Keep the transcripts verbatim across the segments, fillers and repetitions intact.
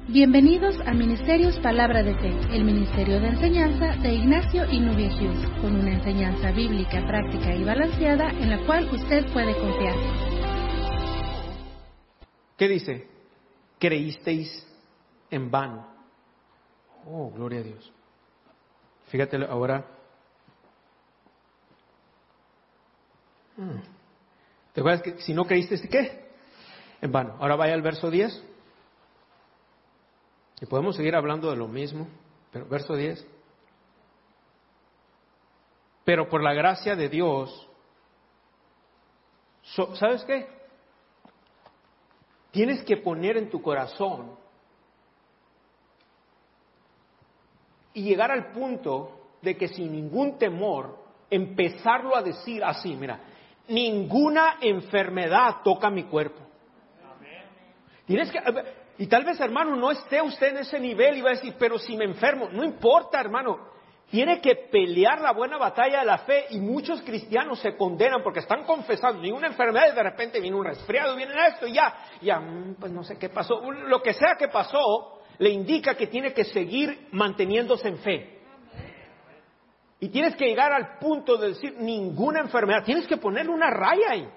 Bienvenidos a Ministerios Palabra de Fe, el ministerio de enseñanza de Ignacio y Nubia Hughes, con una enseñanza bíblica, práctica y balanceada en la cual usted puede confiar. ¿Qué dice? Creísteis en vano. Oh, gloria a Dios. Fíjate ahora. ¿Te acuerdas que si no creíste, qué? En vano. Ahora vaya al verso diez. Y podemos seguir hablando de lo mismo, pero verso diez. Pero por la gracia de Dios, so, ¿sabes qué? Tienes que poner en tu corazón y llegar al punto de que sin ningún temor, empezarlo a decir así, mira, ninguna enfermedad toca mi cuerpo. Tienes que... Y tal vez, hermano, no esté usted en ese nivel y va a decir, pero si me enfermo, no importa, hermano. Tiene que pelear la buena batalla de la fe y muchos cristianos se condenan porque están confesando ni una enfermedad y de repente viene un resfriado, viene esto y ya, ya, pues no sé qué pasó. Lo que sea que pasó le indica que tiene que seguir manteniéndose en fe. Y tienes que llegar al punto de decir ninguna enfermedad. Tienes que ponerle una raya ahí.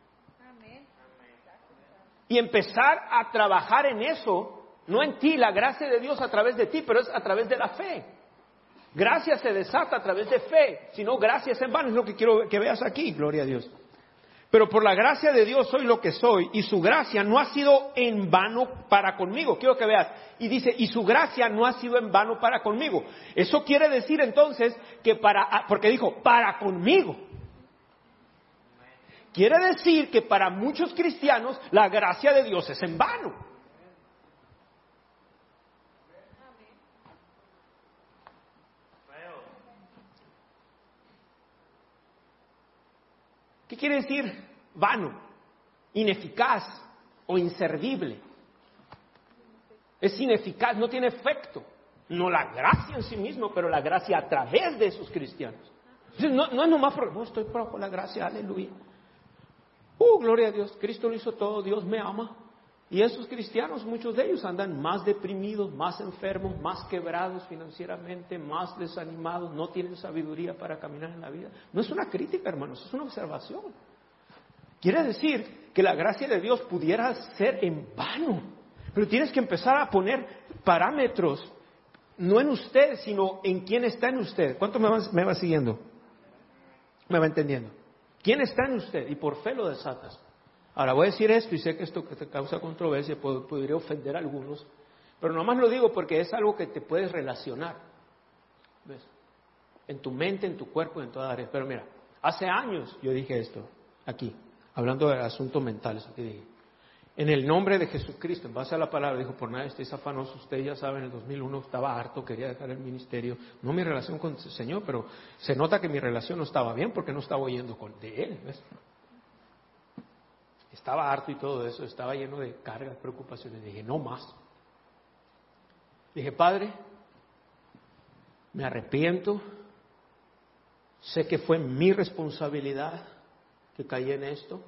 Y empezar a trabajar en eso, no en ti, la gracia de Dios a través de ti, pero es a través de la fe. Gracia se desata a través de fe, si no, gracia es en vano, es lo que quiero que veas aquí, gloria a Dios. Pero por la gracia de Dios soy lo que soy, y su gracia no ha sido en vano para conmigo, quiero que veas. Y dice, y su gracia no ha sido en vano para conmigo. Eso quiere decir entonces que para, porque dijo, para conmigo. Quiere decir que para muchos cristianos la gracia de Dios es en vano. ¿Qué quiere decir vano? Ineficaz o inservible. Es ineficaz, no tiene efecto. No la gracia en sí mismo, pero la gracia a través de esos cristianos. No, no es nomás porque no estoy por la gracia, aleluya. Uh, gloria a Dios, Cristo lo hizo todo, Dios me ama. Y esos cristianos, muchos de ellos andan más deprimidos, más enfermos, más quebrados financieramente, más desanimados, no tienen sabiduría para caminar en la vida. No es una crítica, hermanos, es una observación. Quiere decir que la gracia de Dios pudiera ser en vano, pero tienes que empezar a poner parámetros, no en usted, sino en quién está en usted. ¿Cuánto me va, me va siguiendo? ¿Me va entendiendo? ¿Quién está en usted? Y por fe lo desatas. Ahora voy a decir esto y sé que esto te causa controversia, podría ofender a algunos, pero nomás lo digo porque es algo que te puedes relacionar, ¿ves? En tu mente, en tu cuerpo, en todas áreas. Pero mira, hace años yo dije esto aquí, hablando de asuntos mentales, aquí dije, en el nombre de Jesucristo, en base a la palabra, dijo, por nada estéis afanosos, ustedes ya saben, en el dos mil uno estaba harto, quería dejar el ministerio, no mi relación con el Señor, pero se nota que mi relación no estaba bien porque no estaba oyendo con, de Él, ¿ves? Estaba harto y todo eso, estaba lleno de cargas, preocupaciones, dije, no más. Dije, Padre, me arrepiento, sé que fue mi responsabilidad que caí en esto.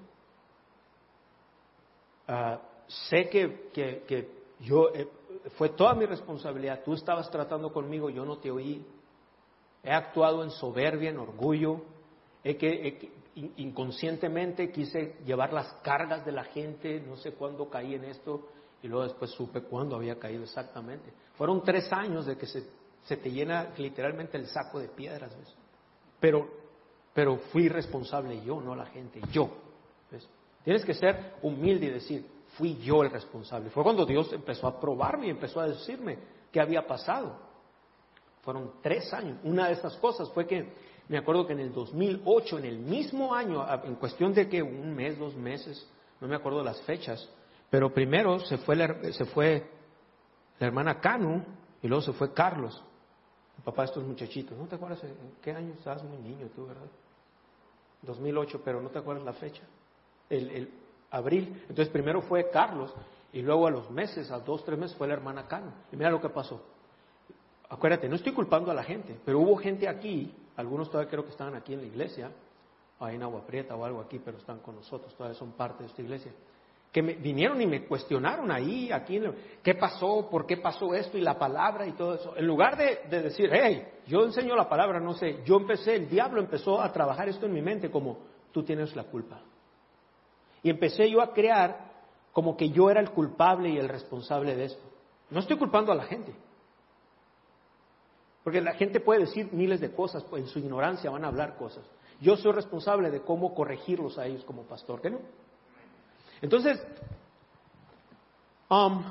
Uh, sé que, que, que yo eh, fue toda mi responsabilidad. Tú estabas tratando conmigo, yo no te oí. He actuado en soberbia, en orgullo. He que, he, inconscientemente quise llevar las cargas de la gente. No sé cuándo caí en esto y luego después supe cuándo había caído exactamente. Fueron tres años de que se, se te llena literalmente el saco de piedras, ¿ves? Pero, pero fui responsable yo, no la gente, yo, ¿ves? Tienes que ser humilde y decir, fui yo el responsable. Fue cuando Dios empezó a probarme y empezó a decirme qué había pasado. Fueron tres años. Una de esas cosas fue que, me acuerdo que en el dos mil ocho, en el mismo año, en cuestión de que un mes, dos meses, no me acuerdo las fechas, pero primero se fue la, se fue la hermana Canu y luego se fue Carlos, el papá de estos muchachitos. ¿No te acuerdas en qué año estabas muy niño tú, verdad? dos mil ocho, pero no te acuerdas la fecha. El, el abril, entonces primero fue Carlos y luego a los meses, a dos, tres meses fue la hermana Cano. Y mira lo que pasó. Acuérdate, no estoy culpando a la gente, pero hubo gente aquí, algunos todavía creo que estaban aquí en la iglesia, ahí en Agua Prieta o algo aquí, pero están con nosotros, todavía son parte de esta iglesia, que me vinieron y me cuestionaron ahí, aquí, ¿qué pasó? ¿Por qué pasó esto? Y la palabra y todo eso. En lugar de, de decir, hey, yo enseño la palabra, no sé, yo empecé, el diablo empezó a trabajar esto en mi mente como, tú tienes la culpa. Y empecé yo a crear como que yo era el culpable y el responsable de esto. No estoy culpando a la gente. Porque la gente puede decir miles de cosas, pues en su ignorancia van a hablar cosas. Yo soy responsable de cómo corregirlos a ellos como pastor, ¿qué no? Entonces, um,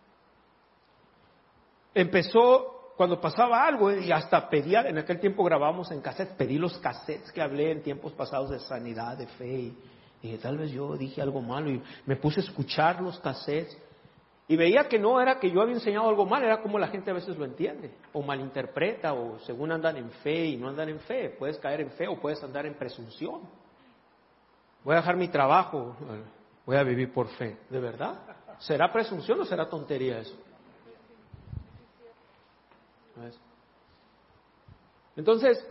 empezó cuando pasaba algo y hasta pedía, en aquel tiempo grabábamos en cassettes, pedí los cassettes que hablé en tiempos pasados de sanidad, de fe, y dije, tal vez yo dije algo malo y me puse a escuchar los cassettes y veía que no era que yo había enseñado algo mal, era como la gente a veces lo entiende o malinterpreta o según andan en fe y no andan en fe, puedes caer en fe o puedes andar en presunción. Voy a dejar mi trabajo, voy a vivir por fe, ¿de verdad? ¿Será presunción o será tontería eso? ¿Ves? Entonces,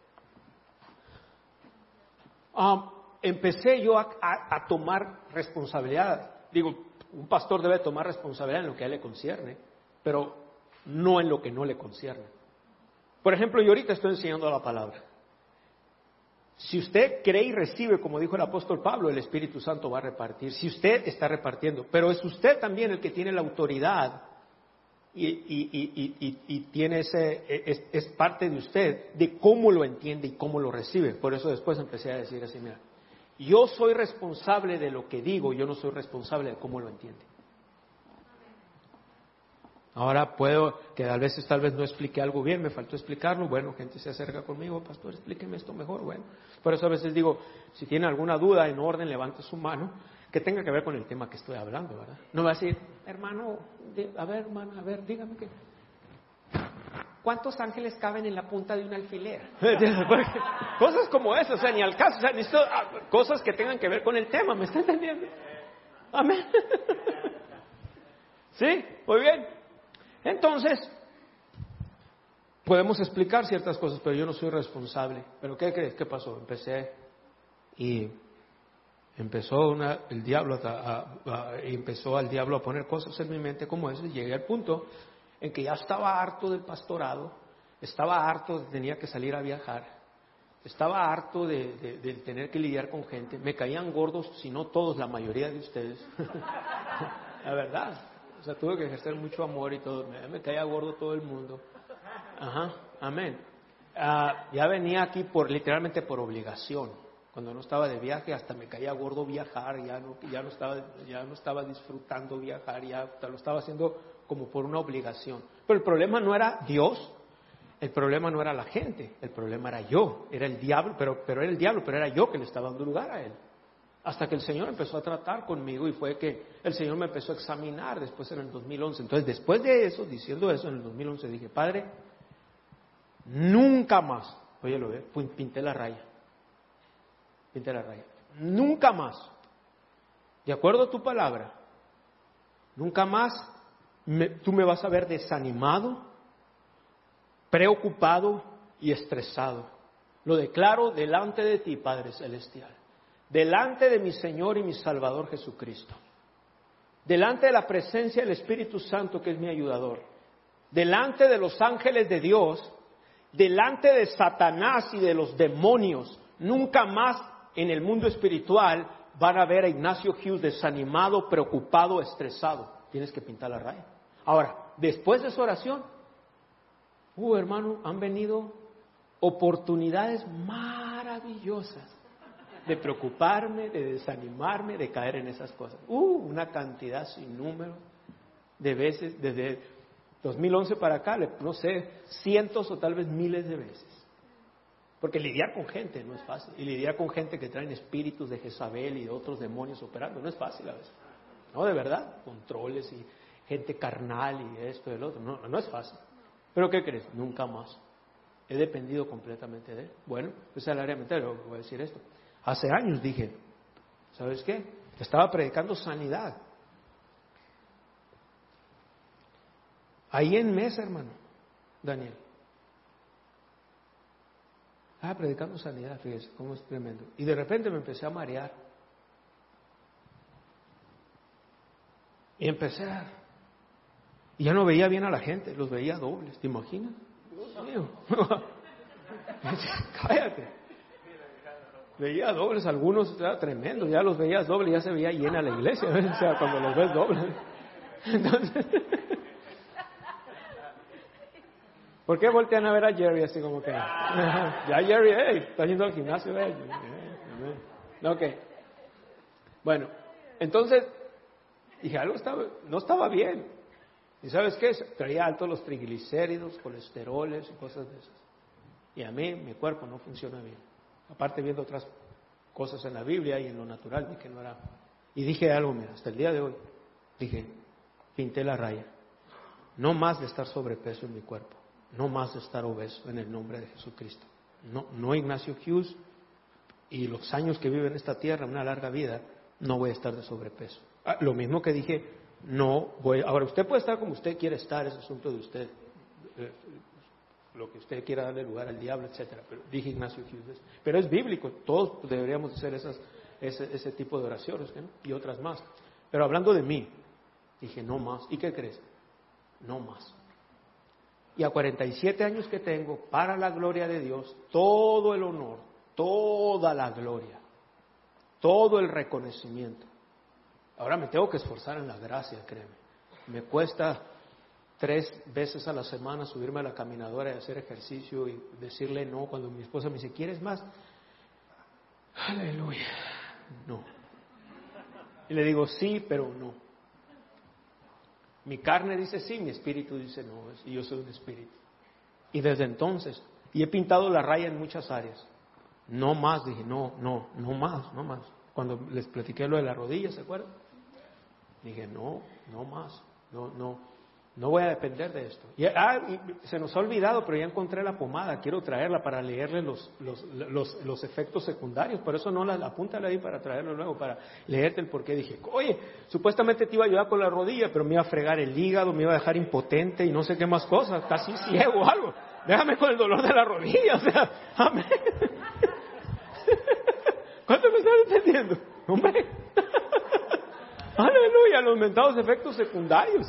um, empecé yo a, a, a tomar responsabilidad. Digo, un pastor debe tomar responsabilidad en lo que a él le concierne, pero no en lo que no le concierne. Por ejemplo, yo ahorita estoy enseñando la palabra. Si usted cree y recibe, como dijo el apóstol Pablo, el Espíritu Santo va a repartir. Si usted está repartiendo, pero es usted también el que tiene la autoridad y, y, y, y, y tiene ese, es, es parte de usted de cómo lo entiende y cómo lo recibe. Por eso después empecé a decir así, mira, yo soy responsable de lo que digo, yo no soy responsable de cómo lo entiende. Ahora puedo, que a veces tal vez no expliqué algo bien, me faltó explicarlo, bueno, gente se acerca conmigo, pastor, explíqueme esto mejor, bueno. Por eso a veces digo, si tiene alguna duda en orden, levante su mano, que tenga que ver con el tema que estoy hablando, ¿verdad? No va a decir, hermano, a ver, hermano, a ver, dígame que... ¿Cuántos ángeles caben en la punta de un alfiler? Cosas como esas, o sea, ni al caso, o sea, necesito cosas que tengan que ver con el tema, ¿me está entendiendo? Amén. ¿Sí? Muy bien. Entonces, podemos explicar ciertas cosas, pero yo no soy responsable. ¿Pero qué crees? ¿Qué pasó? Empecé y empezó una, el diablo a, a, a, empezó al diablo a poner cosas en mi mente como esas, y llegué al punto en que ya estaba harto del pastorado, estaba harto de tenía que salir a viajar, estaba harto de, de, de tener que lidiar con gente, me caían gordos, si no todos, la mayoría de ustedes, la verdad, o sea, tuve que ejercer mucho amor y todo, me, me caía gordo todo el mundo, ajá, amén, uh, ya venía aquí por literalmente por obligación, cuando no estaba de viaje hasta me caía gordo viajar, ya no, ya no estaba, ya no estaba disfrutando viajar, ya lo estaba haciendo como por una obligación. Pero el problema no era Dios, el problema no era la gente, el problema era yo, era el diablo, pero, pero era el diablo, pero era yo que le estaba dando lugar a él. Hasta que el Señor empezó a tratar conmigo y fue que el Señor me empezó a examinar después en el dos mil once. Entonces, después de eso, diciendo eso, en el dos mil once dije, Padre, nunca más, oye, lo ve, pinté la raya, pinté la raya, nunca más, de acuerdo a tu palabra, nunca más Me, tú me vas a ver desanimado, preocupado y estresado. Lo declaro delante de ti, Padre Celestial, delante de mi Señor y mi Salvador Jesucristo, delante de la presencia del Espíritu Santo que es mi ayudador, delante de los ángeles de Dios, delante de Satanás y de los demonios. Nunca más en el mundo espiritual van a ver a Ignacio Hughes desanimado, preocupado, estresado. Tienes que pintar la raya. Ahora, después de esa oración, uh, hermano, han venido oportunidades maravillosas de preocuparme, de desanimarme, de caer en esas cosas. Uh, una cantidad sin número de veces, desde dos mil once para acá, no sé, cientos o tal vez miles de veces. Porque lidiar con gente no es fácil. Y lidiar con gente que traen espíritus de Jezabel y de otros demonios operando no es fácil a veces. No, de verdad, controles y gente carnal y esto y el otro, no, no es fácil. ¿Pero qué crees? Nunca más. He dependido completamente de él. Bueno, esa es el área mental, voy a decir esto. Hace años dije, ¿sabes qué? Estaba predicando sanidad. Ahí en Mesa, hermano, Daniel. Estaba predicando sanidad, fíjese, cómo es tremendo. Y de repente me empecé a marear. Y empecé a... Y ya no veía bien a la gente, los veía dobles, ¿te imaginas? Dios mío. Cállate. Veía dobles, algunos era tremendo, ya los veías dobles, ya se veía llena la iglesia, ¿ves? O sea, cuando los ves dobles. Entonces, ¿por qué voltean a ver a Jerry así como que? Ya Jerry, hey, está yendo al gimnasio, eh. Ok. Bueno, entonces dije, algo estaba, no estaba bien. ¿Y sabes qué? Traía altos los triglicéridos, colesteroles y cosas de esas. Y a mí, mi cuerpo no funciona bien. Aparte viendo otras cosas en la Biblia y en lo natural, vi que no era. Y dije algo, mira, hasta el día de hoy, dije, pinté la raya. No más de estar sobrepeso en mi cuerpo. No más de estar obeso en el nombre de Jesucristo. No, no Ignacio Hughes y los años que vive en esta tierra, una larga vida, no voy a estar de sobrepeso. Ah, lo mismo que dije, no voy. Ahora, usted puede estar como usted quiere estar, es asunto de usted. Eh, lo que usted quiera darle lugar al diablo, etcétera. Pero dije Ignacio Hughes, pero es bíblico, todos deberíamos hacer esas, ese, ese tipo de oraciones, ¿no? Y otras más. Pero hablando de mí, dije no más. ¿Y qué crees? No más. Y a cuarenta y siete años que tengo, para la gloria de Dios, todo el honor, toda la gloria, todo el reconocimiento. Ahora me tengo que esforzar en la gracia, créeme. Me cuesta tres veces a la semana subirme a la caminadora y hacer ejercicio y decirle no cuando mi esposa me dice, ¿quieres más? Aleluya, no. Y le digo, sí, pero no. Mi carne dice sí, mi espíritu dice no, y yo soy un espíritu. Y desde entonces, y he pintado la raya en muchas áreas. No más, dije, no, no, no más, no más. Cuando les platiqué lo de la rodilla, ¿se acuerdan? Dije, no, no más, no, no. No voy a depender de esto. Y, ah, y se nos ha olvidado, pero ya encontré la pomada. Quiero traerla para leerle los, los, los, los efectos secundarios. Por eso no la apúntala ahí para traerlo luego, para leerte el porqué. Dije, oye, supuestamente te iba a ayudar con la rodilla, pero me iba a fregar el hígado, me iba a dejar impotente y no sé qué más cosas, casi ciego o algo. Déjame con el dolor de la rodilla, o sea, amén. ¿Cuánto me estás entendiendo? Hombre. Aleluya, los mentados efectos secundarios.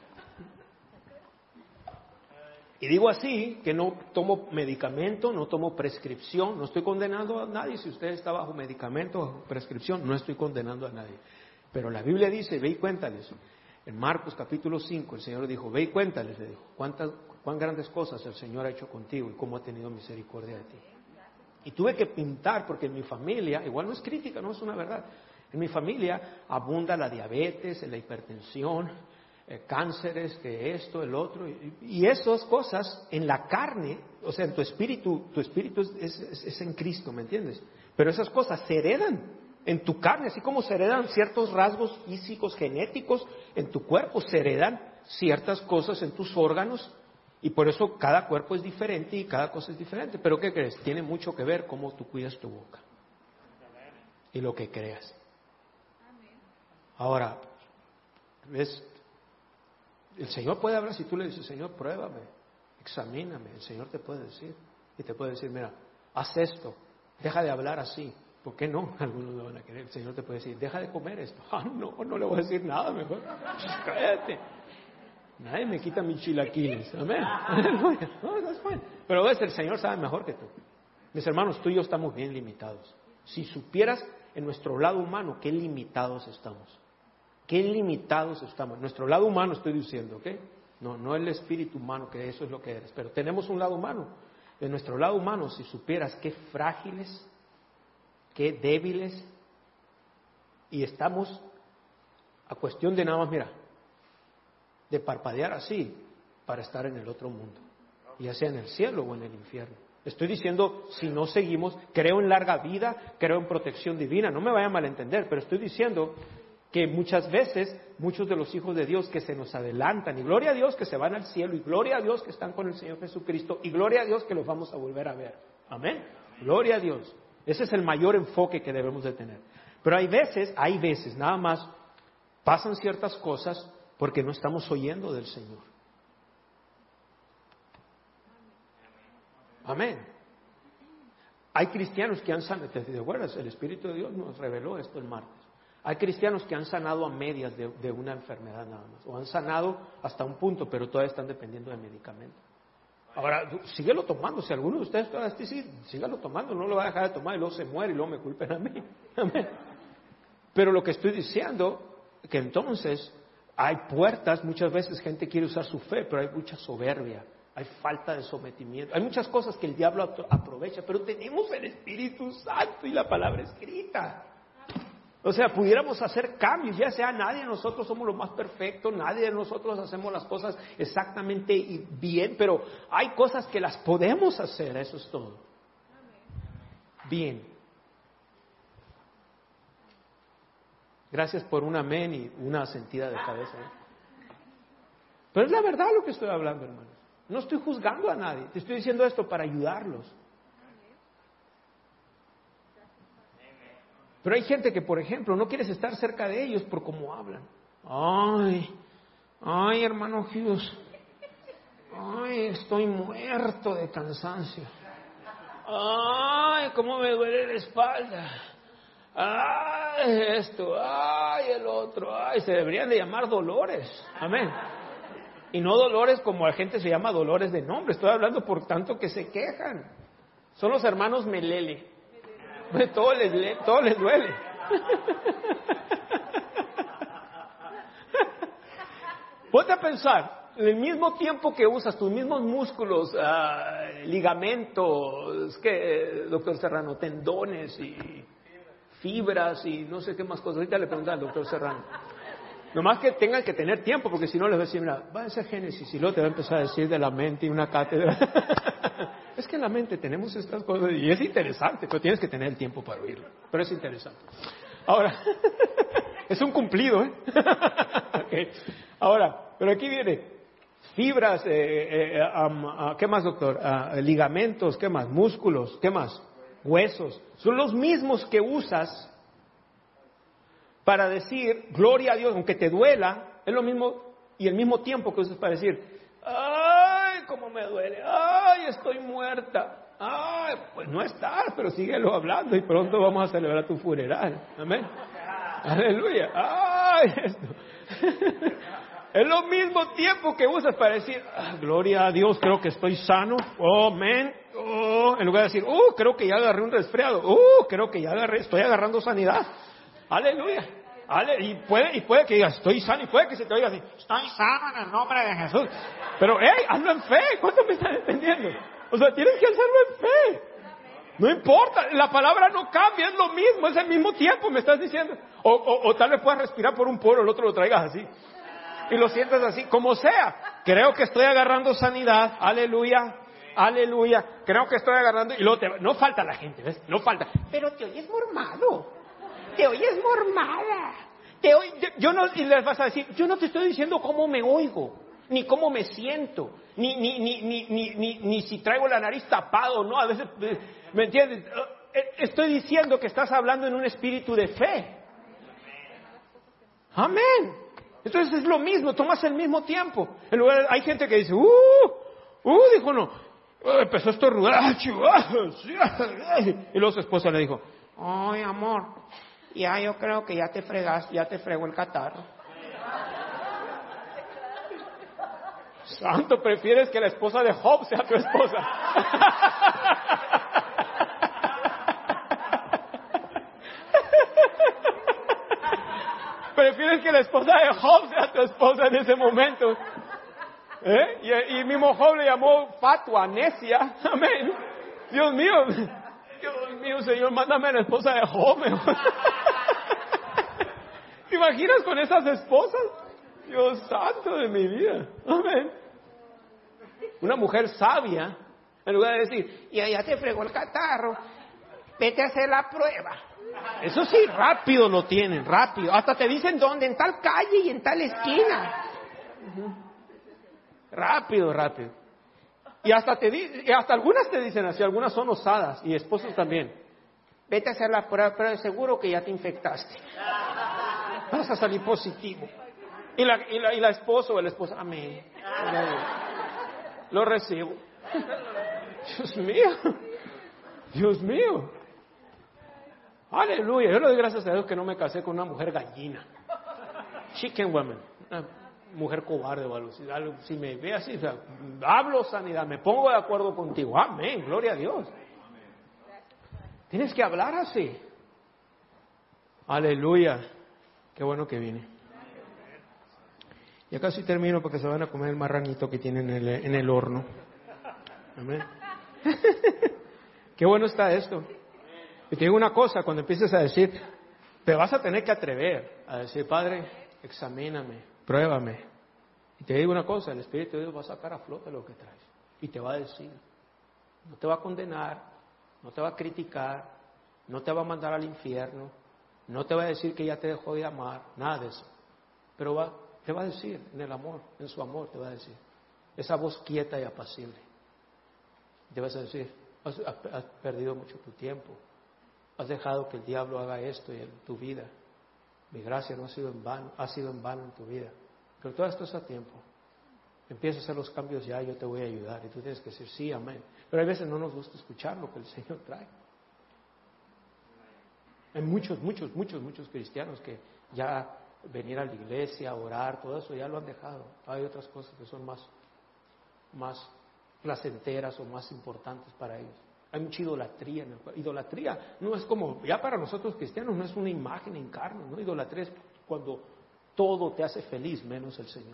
Y digo así, que no tomo medicamento, no tomo prescripción, no estoy condenando a nadie. Si usted está bajo medicamento, bajo prescripción, no estoy condenando a nadie. Pero la Biblia dice, ve y cuéntales. En Marcos capítulo cinco, el Señor dijo, ve y cuéntales, le dijo, cuántas, cuán grandes cosas el Señor ha hecho contigo y cómo ha tenido misericordia de ti. Y tuve que pintar, porque en mi familia, igual no es crítica, no es una verdad, en mi familia abunda la diabetes, la hipertensión, Eh, cánceres, que esto, el otro, y, y esas cosas en la carne, o sea, en tu espíritu, tu espíritu es, es, es en Cristo, ¿me entiendes? Pero esas cosas se heredan en tu carne, así como se heredan ciertos rasgos físicos, genéticos, en tu cuerpo se heredan ciertas cosas en tus órganos, y por eso cada cuerpo es diferente y cada cosa es diferente. Pero ¿qué crees? Tiene mucho que ver cómo tú cuidas tu boca y lo que creas. Ahora, ¿ves? El Señor puede hablar si tú le dices, Señor, pruébame, examíname. El Señor te puede decir. Y te puede decir, mira, haz esto, deja de hablar así. ¿Por qué no? Algunos lo van a querer. El Señor te puede decir, deja de comer esto. Ah, no, no le voy a decir nada, mejor. Cállate. Nadie me quita mis chilaquiles. Amén. No, that's fine. Pero ves, el Señor sabe mejor que tú. Mis hermanos, tú y yo estamos bien limitados. Si supieras en nuestro lado humano qué limitados estamos. Qué limitados estamos. Nuestro lado humano estoy diciendo, ¿ok? No, no el espíritu humano, que eso es lo que eres. Pero tenemos un lado humano. De nuestro lado humano, si supieras qué frágiles, qué débiles, y estamos a cuestión de nada más, mira, de parpadear así para estar en el otro mundo, ya sea en el cielo o en el infierno. Estoy diciendo, si no seguimos, creo en larga vida, creo en protección divina, no me vayan a malentender, pero estoy diciendo que muchas veces, muchos de los hijos de Dios que se nos adelantan, y gloria a Dios que se van al cielo, y gloria a Dios que están con el Señor Jesucristo, y gloria a Dios que los vamos a volver a ver. Amén. Gloria a Dios. Ese es el mayor enfoque que debemos de tener. Pero hay veces, hay veces, nada más, pasan ciertas cosas porque no estamos oyendo del Señor. Amén. Hay cristianos que han sanado, ¿te acuerdas? El Espíritu de Dios nos reveló esto el martes. Hay cristianos que han sanado a medias de, de una enfermedad nada más, o han sanado hasta un punto, pero todavía están dependiendo de medicamentos. Ahora, síguelo tomando. Si alguno de ustedes todavía está así, síguelo tomando, no lo va a dejar de tomar y luego se muere y luego me culpen a mí. Amén. Pero lo que estoy diciendo, que entonces hay puertas, muchas veces gente quiere usar su fe, pero hay mucha soberbia, hay falta de sometimiento, hay muchas cosas que el diablo aprovecha, pero tenemos el Espíritu Santo y la palabra escrita. O sea, pudiéramos hacer cambios, ya sea nadie de nosotros somos los más perfectos, nadie de nosotros hacemos las cosas exactamente bien, pero hay cosas que las podemos hacer, eso es todo. Bien. Gracias por un amén y una sentida de cabeza. Pero es la verdad lo que estoy hablando, hermanos. No estoy juzgando a nadie, te estoy diciendo esto para ayudarlos. Pero hay gente que, por ejemplo, no quieres estar cerca de ellos por cómo hablan. Ay, ay, hermano Hughes, ay, estoy muerto de cansancio. Ay, cómo me duele la espalda. Ay, esto, ay, el otro, ay, se deberían de llamar dolores. Amén. Y no dolores como la gente se llama dolores de nombre. Estoy hablando por tanto que se quejan. Son los hermanos Melele. Todo les, todo les duele. Ponte a pensar, en el mismo tiempo que usas tus mismos músculos, uh, ligamentos, que doctor Serrano, tendones y fibras y no sé qué más cosas. Ahorita le preguntan al doctor Serrano. Nomás que tengan que tener tiempo, porque si no les voy a decir, mira, va a ser Génesis y luego te va a empezar a decir de la mente y una cátedra. Es que en la mente tenemos estas cosas y es interesante, pero tienes que tener el tiempo para oírlo. Pero es interesante. Ahora, es un cumplido, ¿eh? Okay. Ahora, pero aquí viene fibras, eh, eh, um, uh, ¿qué más, doctor? Uh, ligamentos, ¿qué más? Músculos, ¿qué más? Huesos. Son los mismos que usas para decir gloria a Dios, aunque te duela, es lo mismo y el mismo tiempo que usas para decir, ay, cómo me duele, ay, estoy muerta, ay, pues no estás, pero síguelo hablando y pronto vamos a celebrar tu funeral, amén, aleluya, ay, esto, es lo mismo tiempo que usas para decir, ah, gloria a Dios, creo que estoy sano, oh, amén, oh, en lugar de decir, uh, creo que ya agarré un resfriado, uh, creo que ya agarré, estoy agarrando sanidad, aleluya. Ale, y puede, y puede que digas, estoy sano, y puede que se te oiga así, estoy sano en el nombre de Jesús. Pero, hey, hazlo en fe, ¿cuánto me están entendiendo? O sea, tienes que hacerlo en fe. No importa, la palabra no cambia, es lo mismo, es el mismo tiempo, me estás diciendo. O, o, o tal vez puedas respirar por un poro, el otro lo traigas así. Y lo sientas así, como sea. Creo que estoy agarrando sanidad, aleluya, aleluya. Creo que estoy agarrando, y luego te, no falta la gente, ¿ves? No falta. Pero te oyes mormado. Te oyes mormada. Te oy, yo no, y les vas a decir, yo no te estoy diciendo cómo me oigo, ni cómo me siento, ni, ni, ni, ni, ni, ni, ni si traigo la nariz tapado, ¿no? A veces, ¿me entiendes? Estoy diciendo que estás hablando en un espíritu de fe. Amén. Entonces es lo mismo, tomas el mismo tiempo. En lugar, hay gente que dice, uh, uh, dijo no, empezó a estornudar, y luego su esposa le dijo, ay, amor, ya yo creo que ya te fregas, ya te fregó el catarro. Santo, prefieres que la esposa de Job sea tu esposa. Prefieres que la esposa de Job sea tu esposa en ese momento. ¿Eh? Y, y mismo Job le llamó fatua, necia. Amén. Dios mío. Dios mío, Señor, mándame a la esposa de Job. ¿Te imaginas con esas esposas? Dios santo de mi vida. Amén. Una mujer sabia, en lugar de decir, y ya te fregó el catarro, vete a hacer la prueba. Eso sí, rápido lo tienen, rápido. Hasta te dicen dónde, en tal calle y en tal esquina. Uh-huh. Rápido, rápido. Y hasta te di, y hasta algunas te dicen así, algunas son osadas, y esposos también. Vete a hacer la prueba, pero seguro que ya te infectaste. Vas a salir positivo. Y la, y la, y la esposa o el esposo, amén. Lo recibo. Dios mío. Dios mío. Aleluya. Yo le doy gracias a Dios que no me casé con una mujer gallina. Chicken woman. Una mujer cobarde o algo. Si me ve así, o sea, hablo sanidad, me pongo de acuerdo contigo. Amén. Gloria a Dios. Tienes que hablar así. Aleluya. Qué bueno que vine. Ya casi termino porque se van a comer el marranito que tienen en el, en el horno. Amén. Qué bueno está esto. Y te digo una cosa, cuando empieces a decir, te vas a tener que atrever a decir, Padre, examíname, pruébame. Y te digo una cosa, el Espíritu de Dios va a sacar a flote lo que traes. Y te va a decir, no te va a condenar, no te va a criticar, no te va a mandar al infierno, no te va a decir que ya te dejó de amar, nada de eso. Pero va, te va a decir, en el amor, en su amor te va a decir, esa voz quieta y apacible. Te vas a decir, has, has perdido mucho tu tiempo, has dejado que el diablo haga esto en tu vida. Mi gracia no ha sido en vano, ha sido en vano en tu vida. Pero todo esto es a tiempo. Empieza a hacer los cambios ya, yo te voy a ayudar. Y tú tienes que decir, sí, amén. Pero hay veces no nos gusta escuchar lo que el Señor trae. Hay muchos, muchos, muchos, muchos cristianos que ya venir a la iglesia, orar, todo eso ya lo han dejado. Hay otras cosas que son más, más placenteras o más importantes para ellos. Hay mucha idolatría. En el, idolatría no es como, ya para nosotros cristianos no es una imagen en carne, ¿no? Idolatría es cuando todo te hace feliz menos el Señor.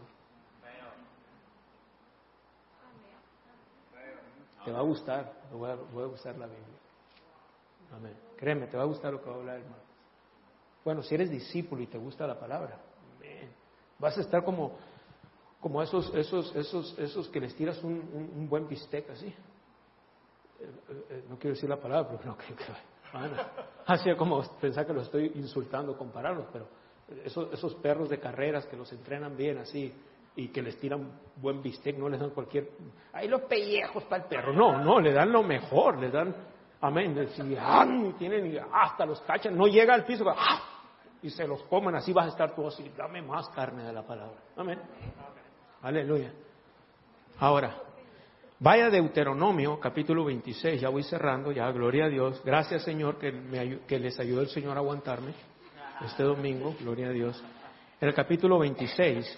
Te va a gustar, voy a, voy a usar la Biblia. Amén. Créeme, te va a gustar lo que va a hablar, hermano. Bueno, si eres discípulo y te gusta la palabra, amén. Vas a estar como, como esos, esos, esos, esos que les tiras un, un, un buen bistec así. Eh, eh, no quiero decir la palabra, pero no creo que bueno, así como pensar que lo estoy insultando, compararlos, pero esos, esos perros de carreras que los entrenan bien así y que les tiran buen bistec, no les dan cualquier, ahí los pellejos para el perro, no, no, le dan lo mejor, le dan, amén, si ¡ah! Tienen y hasta los cachan, no llega al piso, ¡ah! Y se los comen, así vas a estar tú así, dame más carne de la palabra, amén, aleluya. Ahora, vaya Deuteronomio, capítulo veintiséis, ya voy cerrando, ya, gloria a Dios. Gracias, Señor, que, me, que les ayudó el Señor a aguantarme este domingo, gloria a Dios. En el capítulo veintiséis,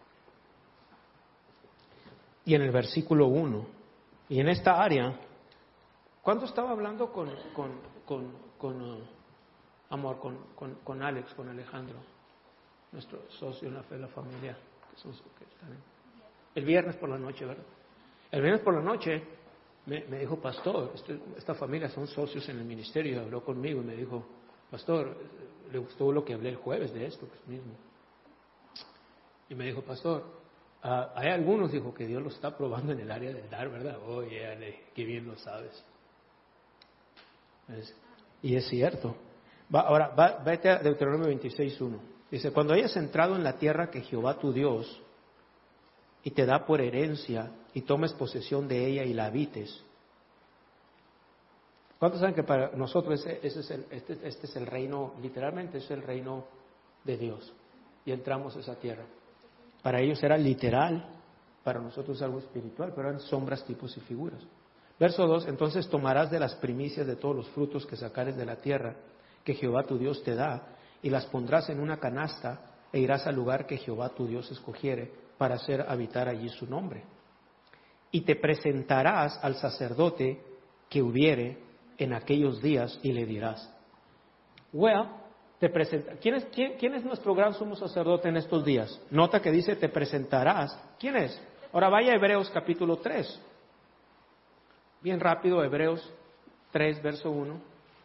y en el versículo uno, y en esta área, ¿cuándo estaba hablando con, con, con, con uh, amor, con, con, con Alex, con Alejandro, nuestro socio en la fe de la familia? Que son, que están en, el viernes por la noche, ¿verdad? El viernes por la noche me, me dijo, pastor, este, esta familia son socios en el ministerio, habló conmigo y me dijo, pastor, le gustó lo que hablé el jueves de esto pues mismo. Y me dijo, pastor, uh, hay algunos, dijo, que Dios lo está probando en el área del dar, ¿verdad? Oye, oh, yeah, qué bien lo sabes. Es, y es cierto. Va, ahora, va, vete a Deuteronomio veintiséis uno. Dice, cuando hayas entrado en la tierra que Jehová tu Dios y te da por herencia, y tomes posesión de ella y la habites. ¿Cuántos saben que para nosotros ese, ese es el, este, este es el reino, literalmente es el reino de Dios? Y entramos a esa tierra. Para ellos era literal, para nosotros algo espiritual, pero eran sombras, tipos y figuras. Verso dos, entonces tomarás de las primicias de todos los frutos que sacares de la tierra, que Jehová tu Dios te da, y las pondrás en una canasta, e irás al lugar que Jehová tu Dios escogiere, para hacer habitar allí su nombre. Y te presentarás al sacerdote que hubiere en aquellos días y le dirás, well, te presenta. ¿Quién es, quién, ¿Quién es nuestro gran sumo sacerdote en estos días? Nota que dice te presentarás. ¿Quién es? Ahora vaya a Hebreos capítulo tres. Bien rápido, Hebreos tres, verso uno.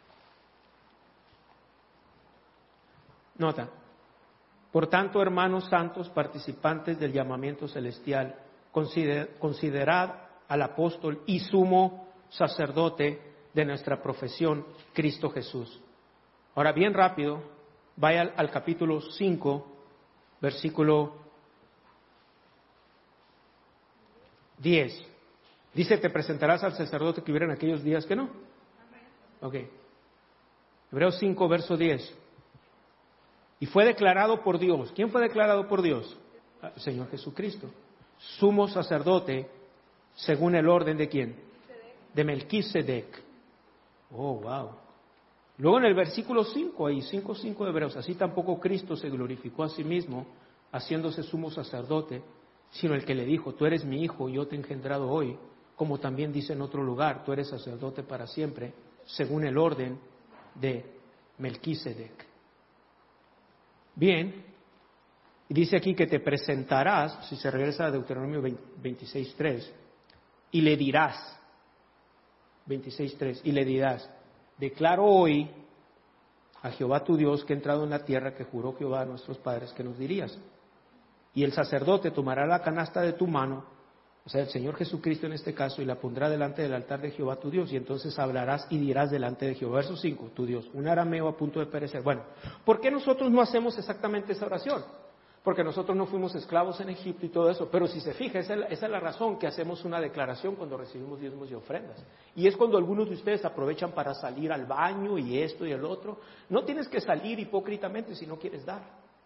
Nota. Por tanto, hermanos santos, participantes del llamamiento celestial, consider, considerad al apóstol y sumo sacerdote de nuestra profesión, Cristo Jesús. Ahora, bien rápido, vaya al, al capítulo cinco, versículo diez. Dice, te presentarás al sacerdote que hubiera en aquellos días que no. Ok. Hebreos cinco, verso diez. Y fue declarado por Dios. ¿Quién fue declarado por Dios? El Señor Jesucristo. Sumo sacerdote según el orden de quién? De Melquisedec. Oh, wow. Luego en el versículo cinco, ahí cinco cinco de Hebreos, así tampoco Cristo se glorificó a sí mismo, haciéndose sumo sacerdote, sino el que le dijo, tú eres mi hijo, yo te he engendrado hoy, como también dice en otro lugar, tú eres sacerdote para siempre, según el orden de Melquisedec. Bien, y dice aquí que te presentarás, si se regresa a Deuteronomio veintiséis tres, y le dirás, veintiséis tres, y le dirás, declaro hoy a Jehová tu Dios que he entrado en la tierra que juró Jehová a nuestros padres que nos dirías. Y el sacerdote tomará la canasta de tu mano, o sea, el Señor Jesucristo en este caso, y la pondrá delante del altar de Jehová tu Dios, y entonces hablarás y dirás delante de Jehová. Verso cinco, tu Dios, un arameo a punto de perecer. Bueno, ¿por qué nosotros no hacemos exactamente esa oración? Porque nosotros no fuimos esclavos en Egipto y todo eso, pero si se fija, esa es, la, esa es la razón que hacemos una declaración cuando recibimos diezmos y ofrendas. Y es cuando algunos de ustedes aprovechan para salir al baño y esto y el otro. No tienes que salir hipócritamente si no quieres dar.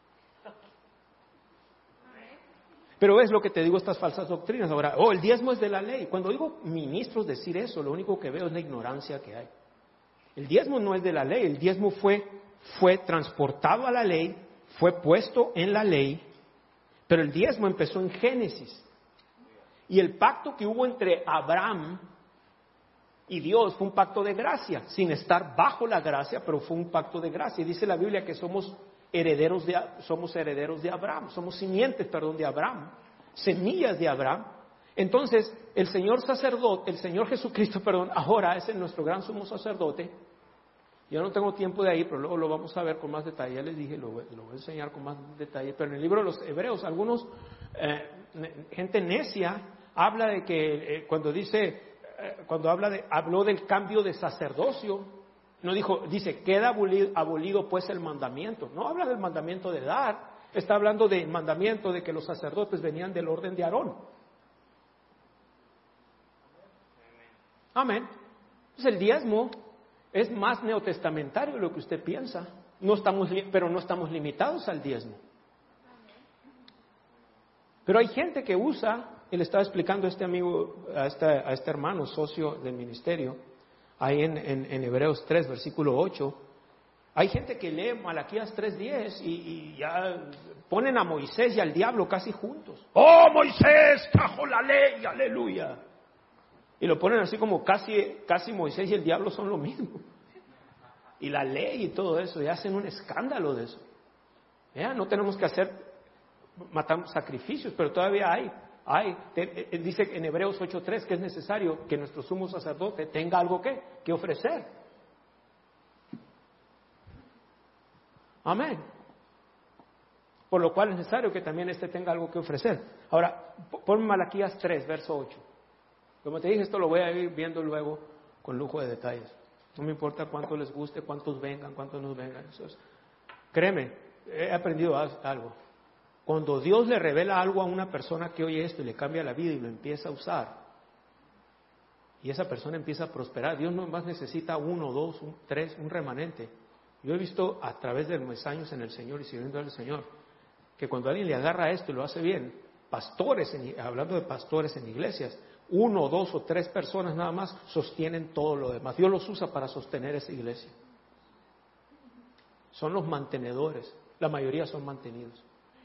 Pero es lo que te digo, estas falsas doctrinas. Ahora, oh, el diezmo es de la ley. Cuando digo ministros decir eso, lo único que veo es la ignorancia que hay. El diezmo no es de la ley, el diezmo fue, fue transportado a la ley, fue puesto en la ley, pero el diezmo empezó en Génesis. Y el pacto que hubo entre Abraham y Dios fue un pacto de gracia, sin estar bajo la gracia, pero fue un pacto de gracia. Y dice la Biblia que somos herederos de, somos herederos de Abraham, somos simientes, perdón, de Abraham, semillas de Abraham. Entonces, el Señor sacerdote, el Señor Jesucristo, perdón, ahora es nuestro gran sumo sacerdote. Yo no tengo tiempo de ahí, pero luego lo vamos a ver con más detalle. Ya les dije, lo, lo voy a enseñar con más detalle. Pero en el libro de los Hebreos, algunos, eh, gente necia, habla de que eh, cuando dice, eh, cuando habla de, habló del cambio de sacerdocio, no dijo, dice, queda abolido, abolido pues el mandamiento. No habla del mandamiento de dar, está hablando del mandamiento de que los sacerdotes venían del orden de Aarón. Amén. Entonces el diezmo es más neotestamentario de lo que usted piensa. No estamos, pero no estamos limitados al diezmo. Pero hay gente que usa, y le estaba explicando a este amigo, a este, a este hermano, socio del ministerio, ahí en, en, en Hebreos tres, versículo ocho, hay gente que lee Malaquías tres diez y, y ya ponen a Moisés y al diablo casi juntos. ¡Oh, Moisés trajo la ley! ¡Aleluya! Y lo ponen así como casi, casi Moisés y el diablo son lo mismo. Y la ley y todo eso, y hacen un escándalo de eso. ¿Ya? No tenemos que hacer, matar sacrificios, pero todavía hay. hay te, eh, dice en Hebreos ocho tres que es necesario que nuestro sumo sacerdote tenga algo que, que ofrecer. Amén. Por lo cual es necesario que también éste tenga algo que ofrecer. Ahora, ponme Malaquías tres, verso ocho. Como te dije, esto lo voy a ir viendo luego con lujo de detalles. No me importa cuánto les guste, cuántos vengan, cuántos no vengan. Eso es. Créeme, he aprendido algo. Cuando Dios le revela algo a una persona que oye esto y le cambia la vida y lo empieza a usar, y esa persona empieza a prosperar, Dios no más necesita uno, dos, un, tres, un remanente. Yo he visto a través de mis años en el Señor y sirviendo al Señor, que cuando alguien le agarra esto y lo hace bien, pastores, en, hablando de pastores en iglesias, uno, dos o tres personas nada más sostienen todo lo demás. Dios los usa para sostener esa iglesia. Son los mantenedores. La mayoría son mantenidos.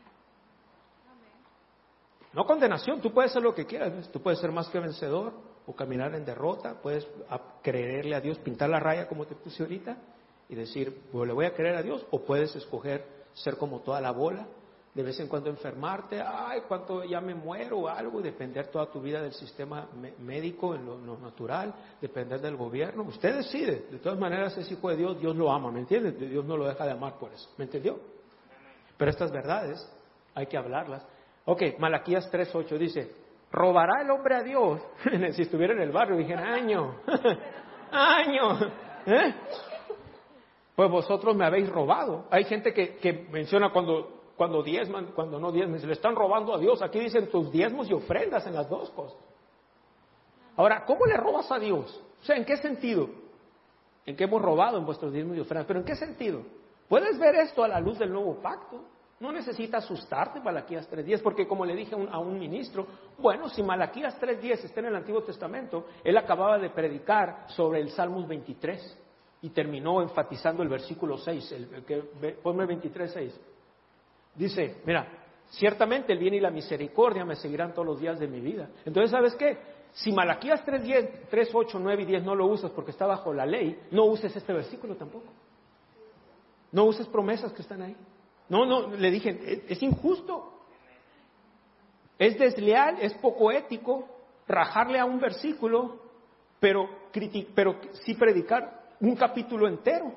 No condenación. Tú puedes hacer lo que quieras. ¿Ves? Tú puedes ser más que vencedor o caminar en derrota. Puedes creerle a Dios, pintar la raya como te puse ahorita y decir, pues le voy a creer a Dios. O puedes escoger ser como toda la bola. De vez en cuando enfermarte, ay, cuánto ya me muero o algo, y depender toda tu vida del sistema médico, en lo, lo natural, depender del gobierno. Usted decide, de todas maneras es hijo de Dios, Dios lo ama, ¿me entiende? Dios no lo deja de amar por eso, ¿me entendió? Pero estas verdades hay que hablarlas. Ok, Malaquías tres ocho dice, ¿robará el hombre a Dios? Si estuviera en el barrio, dijeran, año, año, ¿eh? Pues vosotros me habéis robado. Hay gente que, que menciona cuando... Cuando diezman, cuando no diezman, se le están robando a Dios. Aquí dicen tus diezmos y ofrendas en las dos cosas. Ahora, ¿cómo le robas a Dios? O sea, ¿en qué sentido? ¿En qué hemos robado en vuestros diezmos y ofrendas? ¿Pero en qué sentido? ¿Puedes ver esto a la luz del nuevo pacto? No necesitas asustarte, Malaquías tres diez, porque como le dije a un, a un ministro, bueno, si Malaquías tres diez está en el Antiguo Testamento, él acababa de predicar sobre el Salmos veintitrés. y terminó enfatizando el versículo seis, el, el que, ponme veintitrés seis. Dice, mira, ciertamente el bien y la misericordia me seguirán todos los días de mi vida. Entonces, ¿sabes qué? Si Malaquías tres, ocho, nueve y diez no lo usas porque está bajo la ley, no uses este versículo tampoco. No uses promesas que están ahí. No, no, le dije, es, es injusto. Es desleal, es poco ético rajarle a un versículo, pero, criti- pero sí predicar un capítulo entero.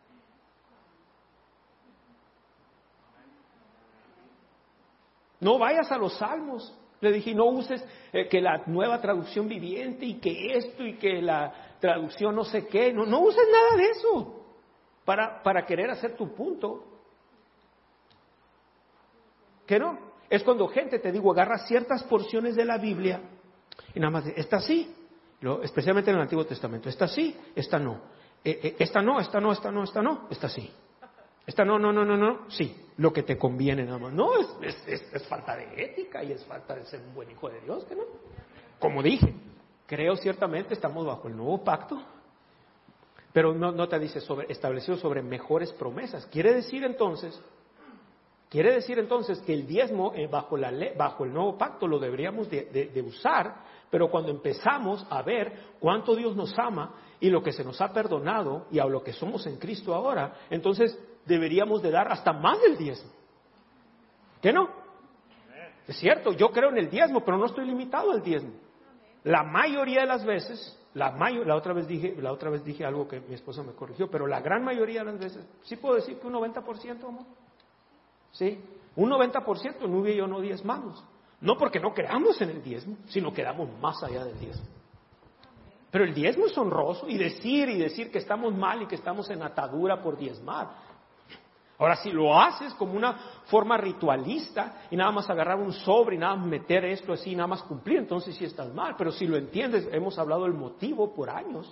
No vayas a los salmos. Le dije, no uses eh, que la nueva traducción viviente y que esto y que la traducción no sé qué. No, no uses nada de eso para, para querer hacer tu punto. ¿Qué no? Es cuando gente, te digo, agarra ciertas porciones de la Biblia y nada más dice, esta sí, lo, especialmente en el Antiguo Testamento, esta sí, esta no. Eh, eh, esta no, esta no, esta no, esta no, esta sí. Esta no, no, no, no, no, sí, lo que te conviene nada más. No, es, es, es, es falta de ética y es falta de ser un buen hijo de Dios, ¿que no? Como dije, creo ciertamente estamos bajo el nuevo pacto, pero no, no te dice sobre, establecido sobre mejores promesas. Quiere decir entonces, quiere decir entonces que el diezmo eh, bajo, la ley, bajo el nuevo pacto lo deberíamos de, de, de usar, pero cuando empezamos a ver cuánto Dios nos ama y lo que se nos ha perdonado y a lo que somos en Cristo ahora, entonces deberíamos de dar hasta más del diezmo. ¿Qué no? Es cierto, yo creo en el diezmo, pero no estoy limitado al diezmo. La mayoría de las veces, la, mayor, la, otra vez dije, la otra vez dije algo que mi esposa me corrigió, pero la gran mayoría de las veces, sí puedo decir que un noventa por ciento, amor. Sí, un noventa por ciento Nubia y yo no diezmamos. No porque no creamos en el diezmo, sino que damos más allá del diezmo. Pero el diezmo es honroso y decir y decir que estamos mal y que estamos en atadura por diezmar. Ahora, si lo haces como una forma ritualista y nada más agarrar un sobre y nada más meter esto así y nada más cumplir, entonces sí estás mal. Pero si lo entiendes, hemos hablado del motivo por años.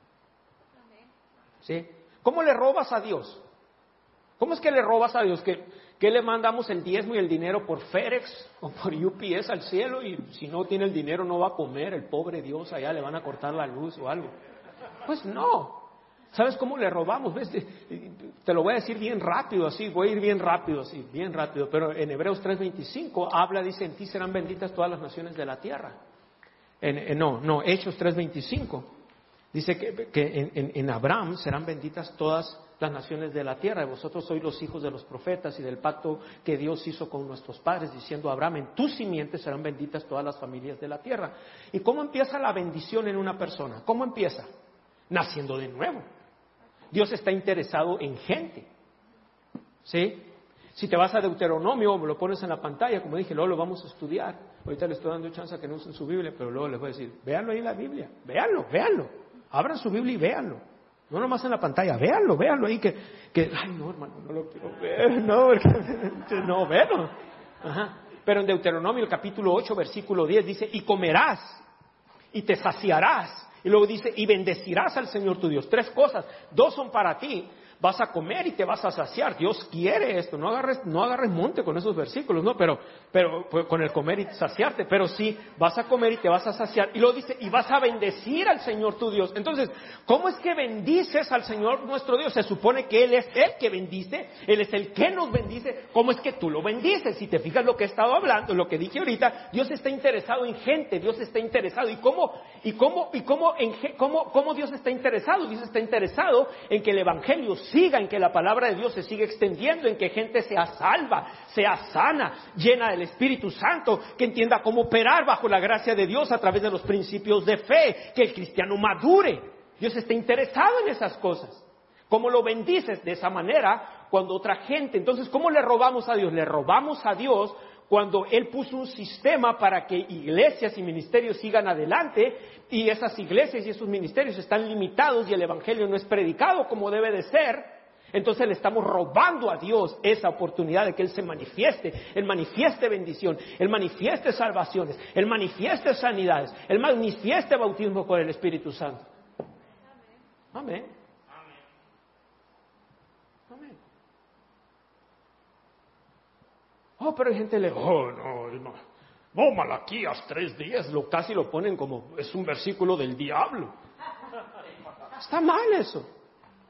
¿Sí? ¿Cómo le robas a Dios? ¿Cómo es que le robas a Dios? ¿Que, que le mandamos el diezmo y el dinero por FedEx o por U P S al cielo y si no tiene el dinero no va a comer, el pobre Dios allá le van a cortar la luz o algo? Pues no. ¿Sabes cómo le robamos? ¿Ves? Te lo voy a decir bien rápido, así, voy a ir bien rápido, así, bien rápido, pero en Hebreos tres veinticinco habla, dice, en ti serán benditas todas las naciones de la tierra. En, en, no, no, Hechos tres veinticinco dice que, que en, en, en Abraham serán benditas todas las naciones de la tierra, y vosotros sois los hijos de los profetas y del pacto que Dios hizo con nuestros padres, diciendo a Abraham, en tu simiente serán benditas todas las familias de la tierra. ¿Y cómo empieza la bendición en una persona? ¿Cómo empieza? Naciendo de nuevo. Dios está interesado en gente. ¿Sí? Si te vas a Deuteronomio, me lo pones en la pantalla, como dije, luego lo vamos a estudiar. Ahorita les estoy dando chance a que no usen su Biblia, pero luego les voy a decir, véanlo ahí en la Biblia, véanlo, véanlo. Abran su Biblia y véanlo. No nomás en la pantalla, véanlo, véanlo ahí que, que ay no hermano, no lo quiero ver, no, porque, no, véanlo. Ajá. Pero en Deuteronomio, el capítulo ocho, versículo diez, dice, y comerás, y te saciarás. Y luego dice, y bendecirás al Señor tu Dios. Tres cosas, dos son para ti. Vas a comer y te vas a saciar. Dios quiere esto. No agarres, no agarres monte con esos versículos, no, pero, pero pues, con el comer y saciarte. Pero sí, vas a comer y te vas a saciar. Y luego dice, y vas a bendecir al Señor tu Dios. Entonces, ¿cómo es que bendices al Señor nuestro Dios? Se supone que Él es el que bendice, Él es el que nos bendice. ¿Cómo es que tú lo bendices? Si te fijas lo que he estado hablando, lo que dije ahorita, Dios está interesado en gente, Dios está interesado. ¿Y cómo, y cómo, y cómo, en, cómo, cómo Dios está interesado? Dios está interesado en que el Evangelio siga, en que la palabra de Dios se siga extendiendo, en que gente sea salva, sea sana, llena del Espíritu Santo, que entienda cómo operar bajo la gracia de Dios a través de los principios de fe, que el cristiano madure. Dios está interesado en esas cosas. ¿Cómo lo bendices? De esa manera, cuando otra gente. Entonces, ¿cómo le robamos a Dios? Le robamos a Dios cuando Él puso un sistema para que iglesias y ministerios sigan adelante, y esas iglesias y esos ministerios están limitados y el Evangelio no es predicado como debe de ser. Entonces le estamos robando a Dios esa oportunidad de que Él se manifieste, Él manifieste bendición, Él manifieste salvaciones, Él manifieste sanidades, Él manifieste bautismo con el Espíritu Santo. Amén. Amén. Oh, pero hay gente le, oh, no, no, no, Malaquías tres días, lo casi lo ponen como, es un versículo del diablo. Está mal eso.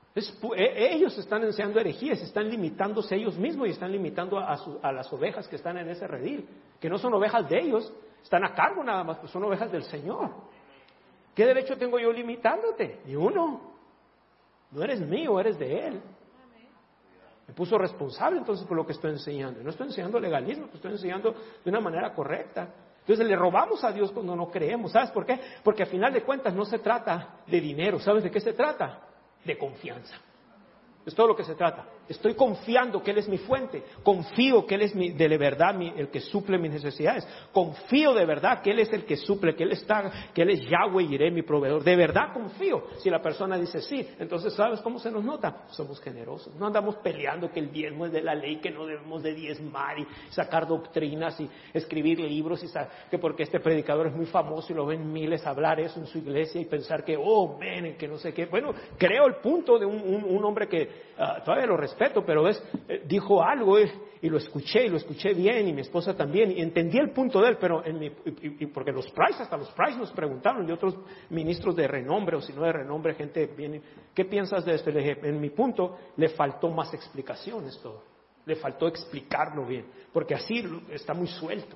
Es, ellos están enseñando herejías, están limitándose ellos mismos y están limitando a, su, a las ovejas que están en ese redil, que no son ovejas de ellos, están a cargo nada más, pues son ovejas del Señor. ¿Qué derecho tengo yo limitándote? Ni uno. No eres mío, eres de Él. Me puso responsable entonces por lo que estoy enseñando. No estoy enseñando legalismo, estoy enseñando de una manera correcta. Entonces le robamos a Dios cuando no creemos. ¿Sabes por qué? Porque a final de cuentas no se trata de dinero. ¿Sabes de qué se trata? De confianza. Es todo lo que se trata. Estoy confiando que Él es mi fuente. Confío que Él es mi, de verdad mi, el que suple mis necesidades. Confío de verdad que Él es el que suple, que Él está, que Él es Yahweh Jireh, mi proveedor. De verdad confío. Si la persona dice sí, entonces ¿sabes cómo se nos nota? Somos generosos. No andamos peleando que el diezmo es de la ley, que no debemos de diezmar y sacar doctrinas y escribir libros y que porque este predicador es muy famoso y lo ven miles hablar eso en su iglesia y pensar que, oh, ven, que no sé qué. Bueno, creo el punto de un, un, un hombre que uh, todavía lo respeto, pero es, eh, dijo algo eh, y lo escuché y lo escuché bien y mi esposa también y entendí el punto de él, pero en mi, y, y porque los Price, hasta los Price nos preguntaron y otros ministros de renombre o si no de renombre, gente bien, ¿qué piensas de esto? Le dije, en mi punto le faltó más explicaciones todo, le faltó explicarlo bien, porque así está muy suelto.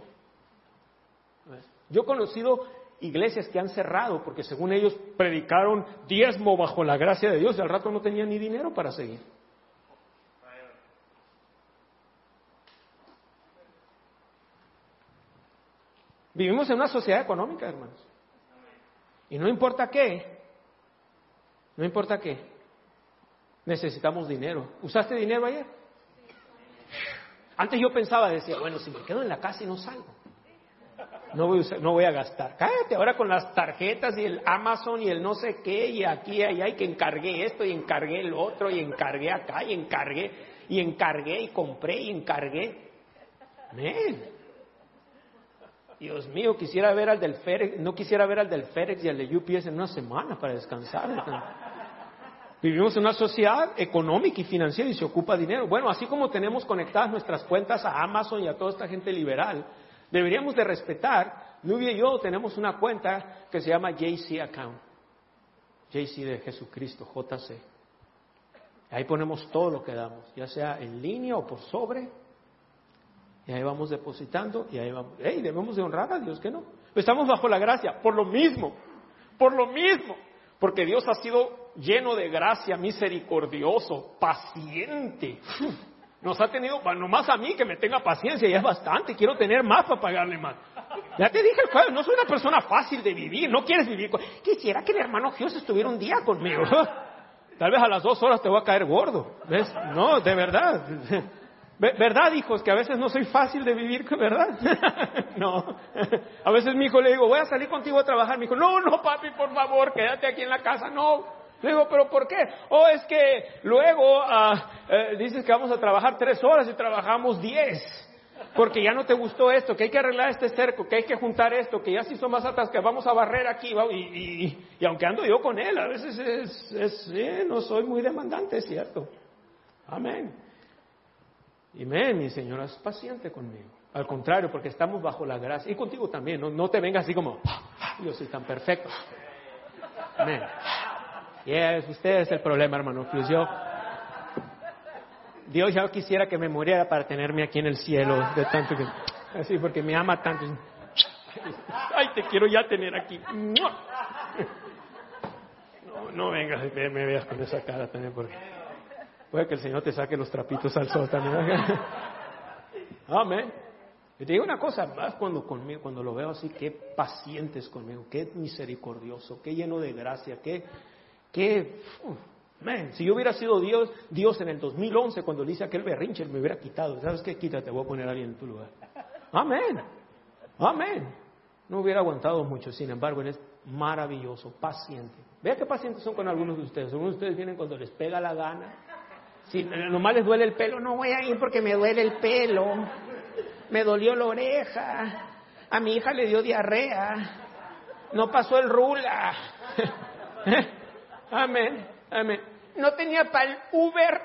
Yo he conocido iglesias que han cerrado porque según ellos predicaron diezmo bajo la gracia de Dios y al rato no tenían ni dinero para seguir. Vivimos en una sociedad económica, hermanos. Y no importa qué, no importa qué, necesitamos dinero. ¿Usaste dinero ayer? Antes yo pensaba, decía, bueno, si me quedo en la casa y no salgo, no voy a usar, no voy a gastar. Cállate, ahora con las tarjetas y el Amazon y el no sé qué, y aquí y allá, y que encargué esto y encargué el otro, y encargué acá y encargué, y encargué y compré y encargué. Men. Dios mío, quisiera ver al del FedEx, no quisiera ver al del FedEx y al de U P S en una semana para descansar. Vivimos en una sociedad económica y financiera y se ocupa dinero. Bueno, así como tenemos conectadas nuestras cuentas a Amazon y a toda esta gente liberal, deberíamos de respetar. Nubia y yo tenemos una cuenta que se llama J C Account. J C de Jesucristo, J C. Ahí ponemos todo lo que damos, ya sea en línea o por sobre. Y ahí vamos depositando y ahí vamos. ¡Ey! Debemos de honrar a Dios, ¿que no? Estamos bajo la gracia, por lo mismo, por lo mismo. Porque Dios ha sido lleno de gracia, misericordioso, paciente. Nos ha tenido, bueno, nomás a mí que me tenga paciencia, ya es bastante. Quiero tener más para pagarle más. Ya te dije el jueves, no soy una persona fácil de vivir, no quieres vivir con... Quisiera que el hermano Dios estuviera un día conmigo. Tal vez a las dos horas te voy a caer gordo. ¿Ves? No, de verdad. ¿Verdad, hijos? Que a veces no soy fácil de vivir, ¿verdad? No. A veces mi hijo le digo, voy a salir contigo a trabajar. Mi hijo, no, no, papi, por favor, quédate aquí en la casa. No. Le digo, ¿pero por qué? Oh, es que luego uh, eh, dices que vamos a trabajar tres horas y trabajamos diez. Porque ya no te gustó esto, que hay que arreglar este cerco, que hay que juntar esto, que ya se hizo más atrás, que vamos a barrer aquí. Y, y, y aunque ando yo con él, a veces es, es eh, no soy muy demandante, es cierto. Amén. Y men, mi Señora es paciente conmigo. Al contrario, porque estamos bajo la gracia. Y contigo también, no, no te vengas así como, yo soy tan perfecto. Amén. Yes, usted es el problema, hermano. Pues yo, Dios ya quisiera que me muriera para tenerme aquí en el cielo, de tanto que, así, porque me ama tanto. Ay, te quiero ya tener aquí. No, no vengas, me, me veas con esa cara también, porque puede que el Señor te saque los trapitos al sol también. Amén. Y te digo una cosa, más cuando conmigo, cuando lo veo así, qué paciente es conmigo, qué misericordioso, qué lleno de gracia, qué, qué, uh, man, si yo hubiera sido Dios, Dios en el dos mil once, cuando le hice aquel berrinche, él me hubiera quitado. ¿Sabes qué? Quítate, voy a poner a alguien en tu lugar. Amén. Amén. No hubiera aguantado mucho, sin embargo, él es maravilloso, paciente. Vea qué pacientes son con algunos de ustedes. Algunos de ustedes vienen cuando les pega la gana. Si nomás les duele el pelo, no voy a ir porque me duele el pelo. Me dolió la oreja. A mi hija le dio diarrea. No pasó el rula. Amén, amén. No tenía para el Uber.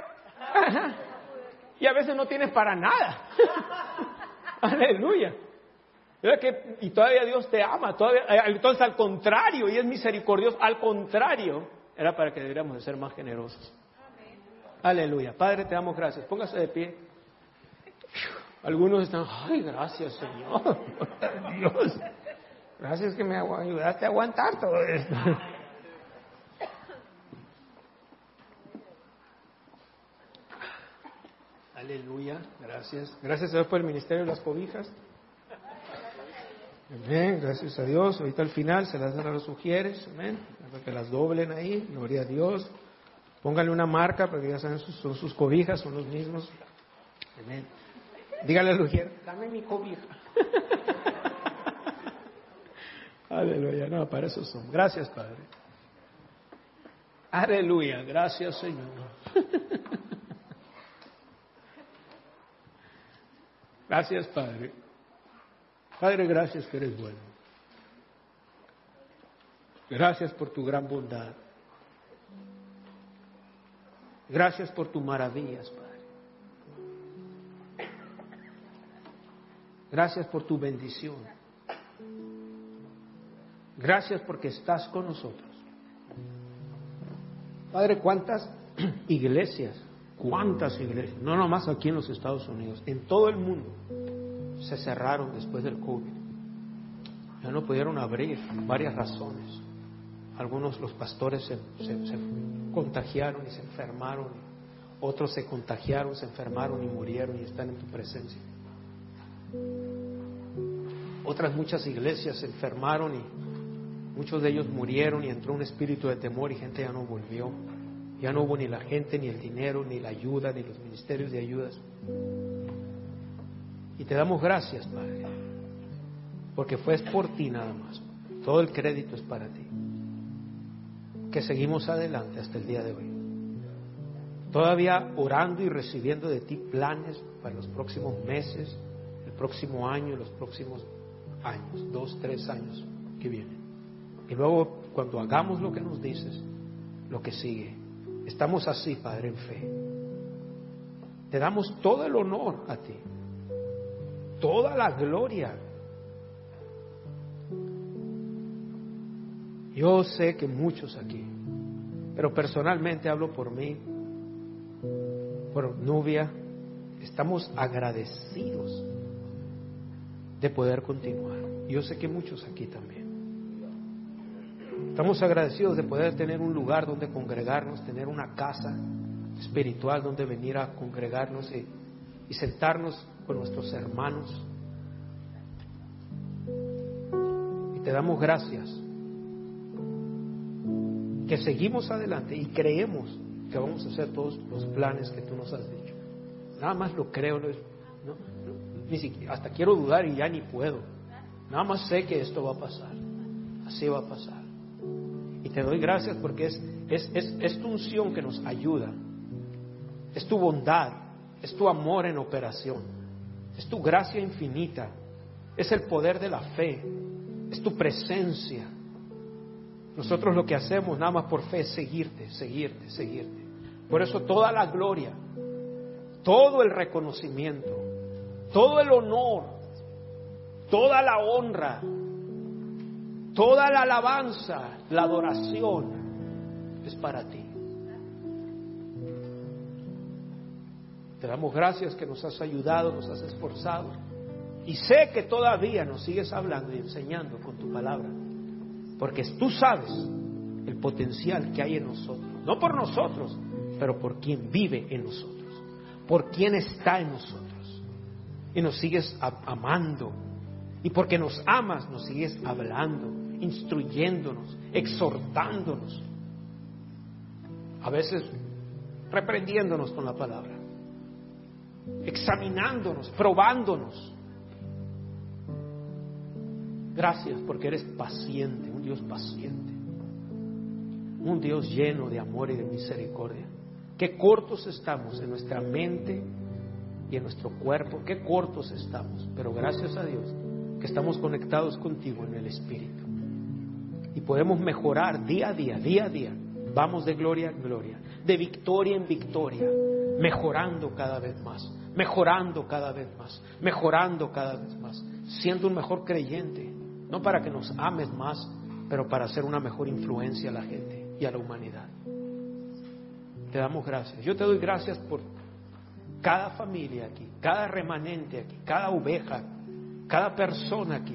Y a veces no tienes para nada. Aleluya. Que, y todavía Dios te ama. Todavía, entonces, al contrario, y es misericordioso. Al contrario, era para que deberíamos de ser más generosos. Aleluya. Padre, te damos gracias. Póngase de pie. Algunos están, ay, gracias, Señor. Dios. Gracias que me ayudaste a aguantar todo esto. Aleluya. Gracias. Gracias a Dios por el ministerio de las cobijas. Amén. Gracias a Dios. Ahorita al final se las dan a los sugieres. Amén. Para que las doblen ahí. Gloria a Dios. Pónganle una marca para que ya saben, son sus cobijas, son los mismos. Amén. Dígale al ujier, dame mi cobija. Aleluya. No, para eso son. Gracias, Padre. Aleluya. Gracias, Señor. Gracias, Padre. Padre, gracias que eres bueno. Gracias por tu gran bondad. Gracias por tus maravillas, Padre. Gracias por tu bendición. Gracias porque estás con nosotros. Padre, ¿cuántas iglesias? ¿Cuántas iglesias? No nomás aquí en los Estados Unidos, en todo el mundo se cerraron después del COVID. Ya no pudieron abrir, varias razones. Algunos, los pastores se, se, se contagiaron y se enfermaron. Otros se contagiaron, se enfermaron y murieron y están en tu presencia. Otras muchas iglesias se enfermaron y muchos de ellos murieron y entró un espíritu de temor y gente ya no volvió. Ya no hubo ni la gente, ni el dinero, ni la ayuda, ni los ministerios de ayudas. Y te damos gracias, Padre, porque fue por ti nada más. Todo el crédito es para ti. Que seguimos adelante hasta el día de hoy. Todavía orando y recibiendo de ti planes para los próximos meses, el próximo año, los próximos años, dos, tres años que vienen. Y luego, cuando hagamos lo que nos dices, lo que sigue. Estamos así, Padre, en fe. Te damos todo el honor a ti, toda la gloria. Yo sé que muchos aquí, pero personalmente hablo por mí, por Nubia, estamos agradecidos de poder continuar. Yo sé que muchos aquí también. Estamos agradecidos de poder tener un lugar donde congregarnos, tener una casa espiritual donde venir a congregarnos y, y sentarnos con nuestros hermanos. Y te damos gracias que seguimos adelante y creemos que vamos a hacer todos los planes que tú nos has dicho. Nada más lo creo, no, no, ni siquiera, hasta quiero dudar y ya ni puedo. Nada más sé que esto va a pasar, así va a pasar. Y te doy gracias porque es, es, es, es tu unción que nos ayuda, es tu bondad, es tu amor en operación, es tu gracia infinita, es el poder de la fe, es tu presencia. Nosotros lo que hacemos nada más por fe es seguirte, seguirte, seguirte. Por eso toda la gloria, todo el reconocimiento, todo el honor, toda la honra, toda la alabanza, la adoración es para ti. Te damos gracias que nos has ayudado, nos has esforzado. Y sé que todavía nos sigues hablando y enseñando con tu palabra. Porque tú sabes el potencial que hay en nosotros. No por nosotros, pero por quien vive en nosotros. Por quien está en nosotros. Y nos sigues amando. Y porque nos amas, nos sigues hablando, instruyéndonos, exhortándonos. A veces reprendiéndonos con la palabra. Examinándonos, probándonos. Gracias porque eres paciente, un Dios paciente, un Dios lleno de amor y de misericordia. Qué cortos estamos en nuestra mente y en nuestro cuerpo, qué cortos estamos, pero gracias a Dios que estamos conectados contigo en el Espíritu y podemos mejorar día a día, día a día. Vamos de gloria en gloria, de victoria en victoria, mejorando cada vez más, mejorando cada vez más, mejorando cada vez más, siendo un mejor creyente. No para que nos ames más, pero para hacer una mejor influencia a la gente y a la humanidad. Te damos gracias. Yo te doy gracias por cada familia aquí, cada remanente aquí, cada oveja, cada persona aquí.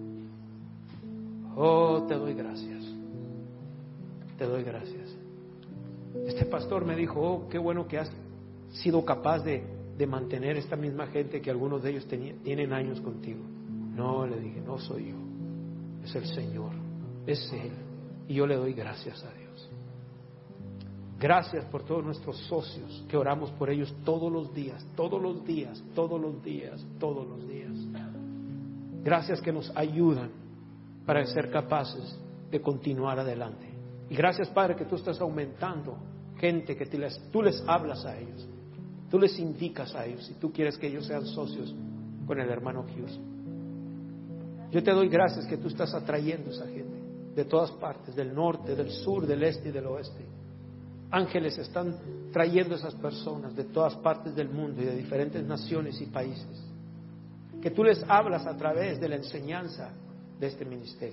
Oh, te doy gracias. Te doy gracias. Este pastor me dijo, oh, qué bueno que has sido capaz de, de mantener esta misma gente que algunos de ellos tenía, tienen años contigo. No, le dije, no soy yo, es el Señor, es Él. Y yo le doy gracias a Dios. Gracias por todos nuestros socios, que oramos por ellos todos los días, todos los días, todos los días, todos los días. Gracias que nos ayudan para ser capaces de continuar adelante. Y gracias, Padre, que tú estás aumentando gente que tú les, tú les hablas a ellos, tú les indicas a ellos, si tú quieres que ellos sean socios con el hermano Hughes. Yo te doy gracias que tú estás atrayendo a esa gente de todas partes, del norte, del sur, del este y del oeste. Ángeles están trayendo a esas personas de todas partes del mundo y de diferentes naciones y países, que tú les hablas a través de la enseñanza de este ministerio.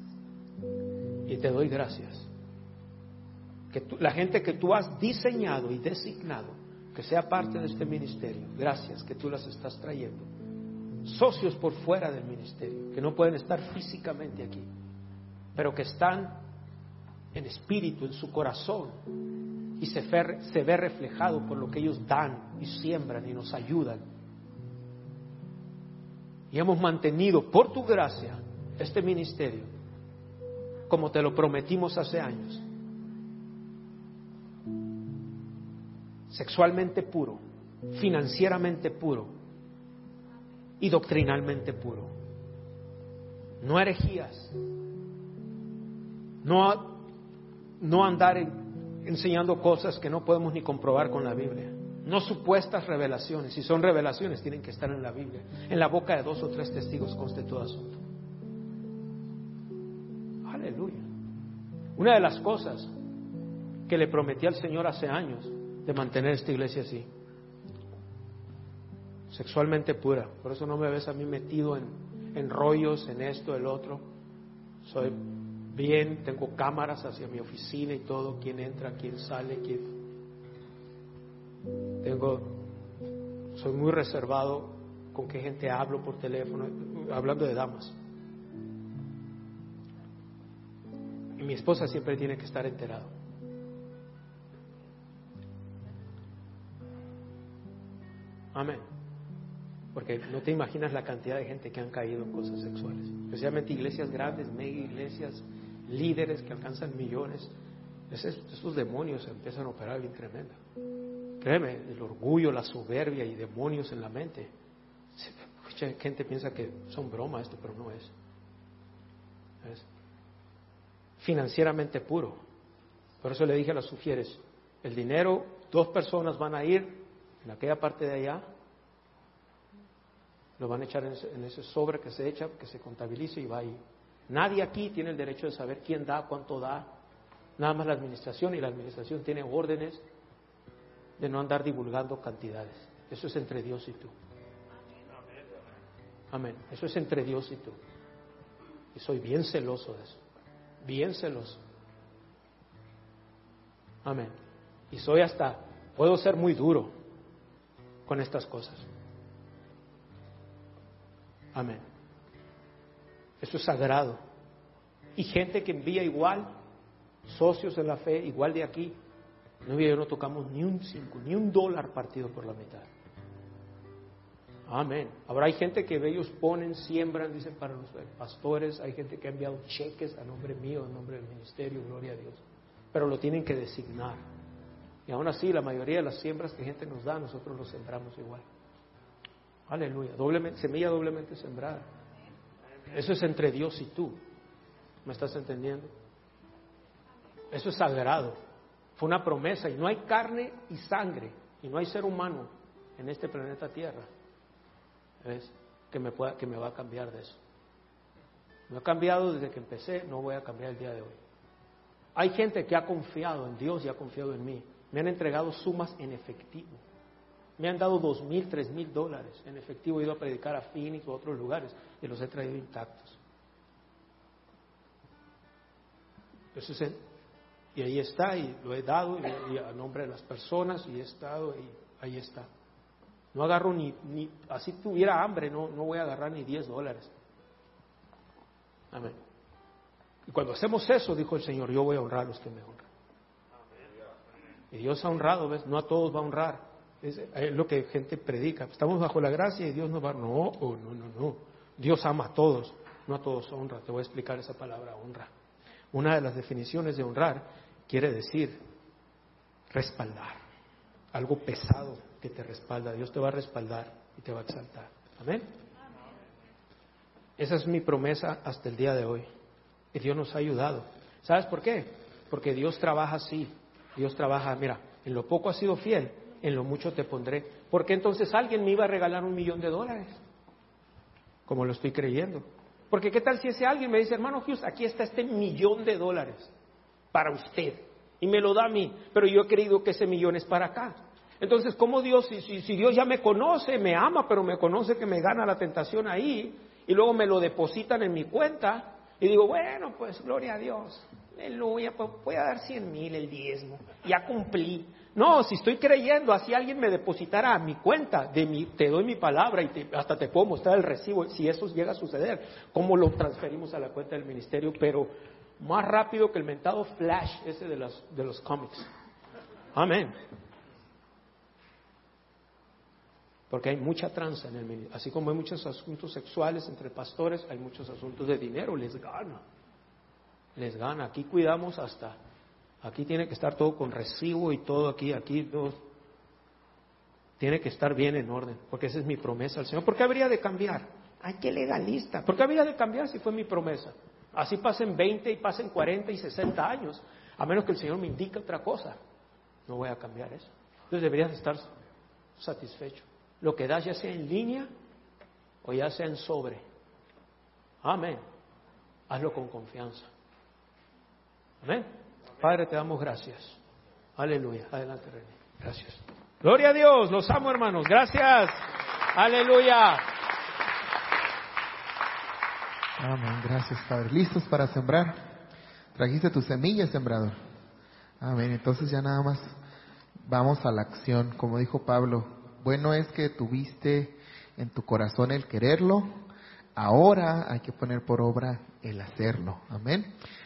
Y te doy gracias que tú, la gente que tú has diseñado y designado que sea parte de este ministerio, gracias que tú las estás trayendo, socios por fuera del ministerio, que no pueden estar físicamente aquí, pero que están en espíritu, en su corazón, y se ve, se ve reflejado por lo que ellos dan y siembran y nos ayudan. Y hemos mantenido por tu gracia este ministerio como te lo prometimos hace años, sexualmente puro, financieramente puro y doctrinalmente puro. No herejías, no, no andar en, enseñando cosas que no podemos ni comprobar con la Biblia, no supuestas revelaciones. Si son revelaciones, tienen que estar en la Biblia. En la boca de dos o tres testigos conste todo asunto. Aleluya. Una de las cosas que le prometí al Señor hace años de mantener esta iglesia así, sexualmente pura. Por eso no me ves a mí metido en, en rollos, en esto, el otro. Soy bien, tengo cámaras hacia mi oficina y todo, quién entra, quién sale, quién. Tengo, soy muy reservado con qué gente hablo por teléfono, hablando de damas. Y mi esposa siempre tiene que estar enterado. Amén. Porque no te imaginas la cantidad de gente que han caído en cosas sexuales, especialmente iglesias grandes, mega iglesias, líderes que alcanzan millones. Esos, esos demonios empiezan a operar bien tremendo. Créeme, el orgullo, la soberbia y demonios en la mente. Mucha gente piensa que son bromas esto, pero no es. Es financieramente puro. Por eso le dije a las sufieres, el dinero, dos personas van a ir en aquella parte de allá, lo van a echar en ese, en ese sobre que se echa, que se contabilice y va ahí. Nadie aquí tiene el derecho de saber quién da, cuánto da, nada más la administración, y la administración tiene órdenes de no andar divulgando cantidades. Eso es entre Dios y tú. Amén. Eso es entre Dios y tú. Y soy bien celoso de eso, bien celoso. Amén. Y soy hasta, puedo ser muy duro con estas cosas. Amén. Eso es sagrado. Y gente que envía igual, socios en la fe, igual de aquí, no, yo no tocamos ni un cinco, ni un dólar partido por la mitad. Amén. Ahora hay gente que ellos ponen, siembran, dicen para los pastores, hay gente que ha enviado cheques a nombre mío, a nombre del ministerio, gloria a Dios. Pero lo tienen que designar. Y aún así, la mayoría de las siembras que gente nos da, nosotros los sembramos igual. Aleluya. Doblemente, semilla doblemente sembrada. Eso es entre Dios y tú. ¿Me estás entendiendo? Eso es sagrado. Fue una promesa, y no hay carne y sangre, y no hay ser humano en este planeta Tierra, ¿ves?, que me pueda, que me va a cambiar de eso. No he cambiado desde que empecé, no voy a cambiar el día de hoy. Hay gente que ha confiado en Dios y ha confiado en mí. Me han entregado sumas en efectivo. Me han dado dos mil, tres mil dólares en efectivo. He ido a predicar a Phoenix u otros lugares y los he traído intactos. Eso es en, Y ahí está, y lo he dado y, y a nombre de las personas, y he estado, y ahí está. No agarro ni, ni así tuviera hambre, no, no voy a agarrar ni diez dólares. Amén. Y cuando hacemos eso, dijo el Señor, yo voy a honrar a los que me honran. Y Dios ha honrado, ¿ves? No a todos va a honrar. Es, es lo que gente predica. Estamos bajo la gracia y Dios nos va a... No, oh, no, no, no. Dios ama a todos, no a todos honra. Te voy a explicar esa palabra, honra. Una de las definiciones de honrar quiere decir respaldar. Algo pesado que te respalda. Dios te va a respaldar y te va a exaltar. Amén. Esa es mi promesa hasta el día de hoy. Y Dios nos ha ayudado. ¿Sabes por qué? Porque Dios trabaja así. Dios trabaja, mira, en lo poco has sido fiel, en lo mucho te pondré. Porque entonces alguien me iba a regalar un millón de dólares, como lo estoy creyendo. Porque qué tal si ese alguien me dice, hermano Hughes, aquí está este millón de dólares para usted, y me lo da a mí, pero yo he creído que ese millón es para acá. Entonces, ¿cómo Dios, si, si, si Dios ya me conoce, me ama, pero me conoce que me gana la tentación ahí, y luego me lo depositan en mi cuenta, y digo, bueno, pues gloria a Dios, aleluya, pues voy a dar cien mil el diezmo, ya cumplí. No, si estoy creyendo, así alguien me depositara a mi cuenta, de mi, te doy mi palabra y te, hasta te puedo mostrar el recibo, si eso llega a suceder, cómo lo transferimos a la cuenta del ministerio, pero más rápido que el mentado flash ese de los, de los cómics. Amén. Porque hay mucha tranza en el ministerio, así como hay muchos asuntos sexuales entre pastores, hay muchos asuntos de dinero, les gana, les gana. Aquí cuidamos hasta, aquí tiene que estar todo con recibo y todo aquí, aquí todo, tiene que estar bien en orden, porque esa es mi promesa al Señor. ¿Por qué habría de cambiar? Ay, qué legalista. ¿Por qué habría de cambiar si fue mi promesa? Así pasen veinte y pasen cuarenta y sesenta años, a menos que el Señor me indique otra cosa, no voy a cambiar eso. Entonces deberías estar satisfecho. Lo que das, ya sea en línea o ya sea en sobre. Amén. Hazlo con confianza. Amén. Padre, te damos gracias. Aleluya. Adelante, René. Gracias. Gloria a Dios. Los amo, hermanos. Gracias. Aleluya. Amén. Gracias, Padre. ¿Listos para sembrar? ¿Trajiste tu semilla, sembrador? Amén. Entonces ya nada más vamos a la acción. Como dijo Pablo, bueno es que tuviste en tu corazón el quererlo, ahora hay que poner por obra el hacerlo. Amén.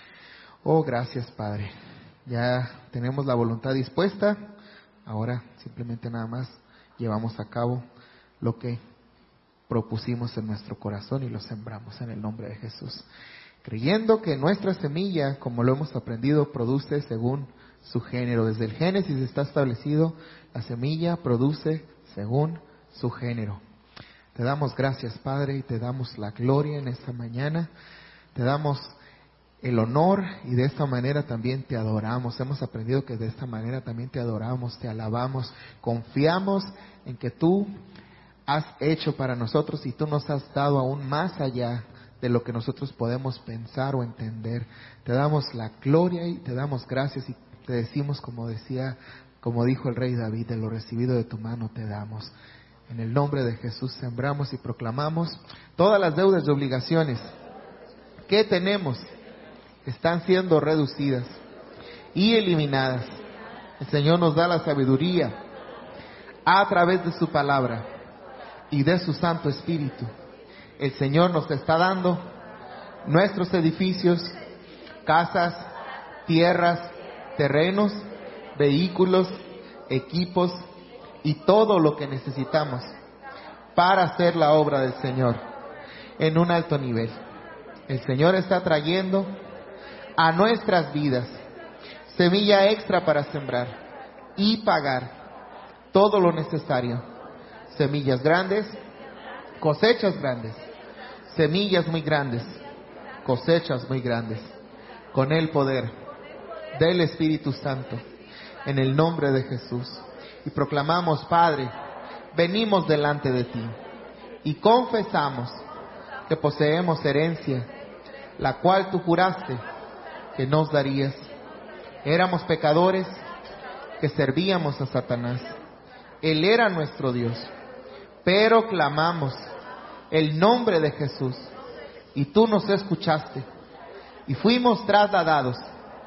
Oh, gracias, Padre. Ya tenemos la voluntad dispuesta, ahora simplemente nada más llevamos a cabo lo que propusimos en nuestro corazón y lo sembramos en el nombre de Jesús, creyendo que nuestra semilla, como lo hemos aprendido, produce según su género. Desde el Génesis está establecido, la semilla produce según su género. Te damos gracias, Padre, y te damos la gloria en esta mañana. Te damos el honor y de esta manera también te adoramos. Hemos aprendido que de esta manera también te adoramos, te alabamos, confiamos en que tú has hecho para nosotros y tú nos has dado aún más allá de lo que nosotros podemos pensar o entender. Te damos la gloria y te damos gracias y te decimos, como decía, como dijo el rey David, de lo recibido de tu mano te damos. En el nombre de Jesús sembramos y proclamamos todas las deudas y obligaciones que tenemos están siendo reducidas y eliminadas. El Señor nos da la sabiduría a través de su palabra y de su Santo Espíritu. El Señor nos está dando nuestros edificios, casas, tierras, terrenos, vehículos, equipos y todo lo que necesitamos para hacer la obra del Señor en un alto nivel. El Señor está trayendo a nuestras vidas semilla extra para sembrar y pagar todo lo necesario. Semillas grandes, cosechas grandes, semillas muy grandes, cosechas muy grandes, con el poder del Espíritu Santo, en el nombre de Jesús. Y proclamamos, Padre, venimos delante de ti y confesamos que poseemos herencia, la cual tú juraste que nos darías. Éramos pecadores que servíamos a Satanás. Él era nuestro Dios, pero clamamos el nombre de Jesús y tú nos escuchaste y fuimos trasladados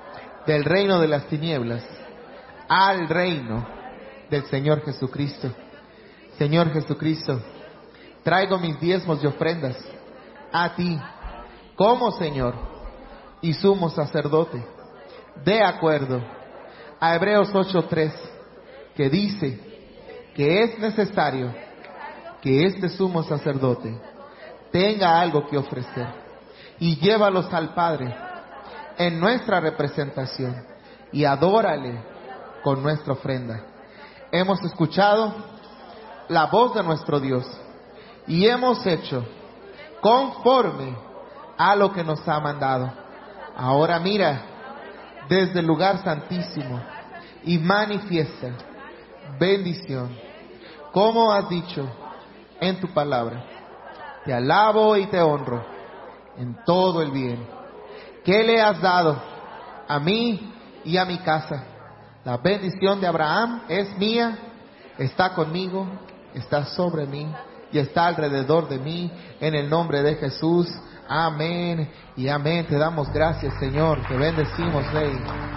del reino de las tinieblas al reino del Señor Jesucristo. Señor Jesucristo, traigo mis diezmos y ofrendas a ti como Señor y sumo sacerdote, de acuerdo a Hebreos ocho tres, que dice que es necesario que este sumo sacerdote tenga algo que ofrecer, y llévalos al Padre en nuestra representación y adórale con nuestra ofrenda. Hemos escuchado la voz de nuestro Dios y hemos hecho conforme a lo que nos ha mandado. Ahora mira desde el lugar santísimo y manifiesta bendición, como has dicho en tu palabra. Te alabo y te honro en todo el bien que le has dado a mí y a mi casa. La bendición de Abraham es mía, está conmigo, está sobre mí y está alrededor de mí, en el nombre de Jesús. Amén y amén. Te damos gracias, Señor. Te bendecimos, Rey.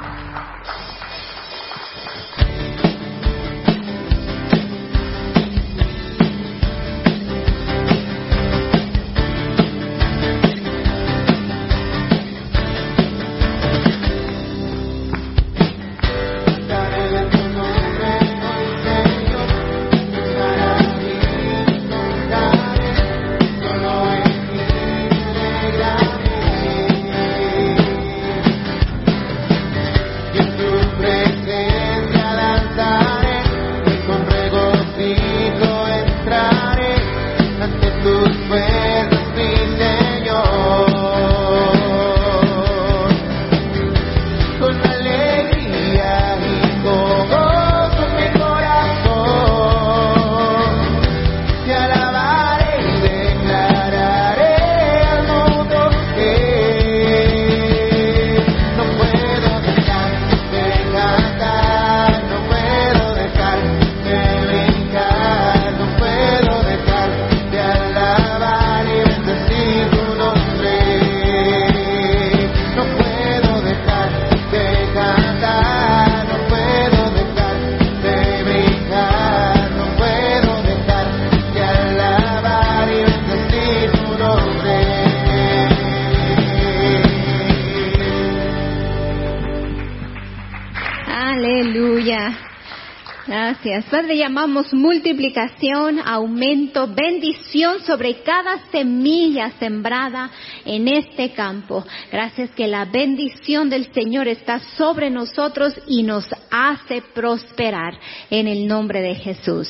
Gracias, Padre. Llamamos multiplicación, aumento, bendición sobre cada semilla sembrada en este campo. Gracias que la bendición del Señor está sobre nosotros y nos hace prosperar en el nombre de Jesús.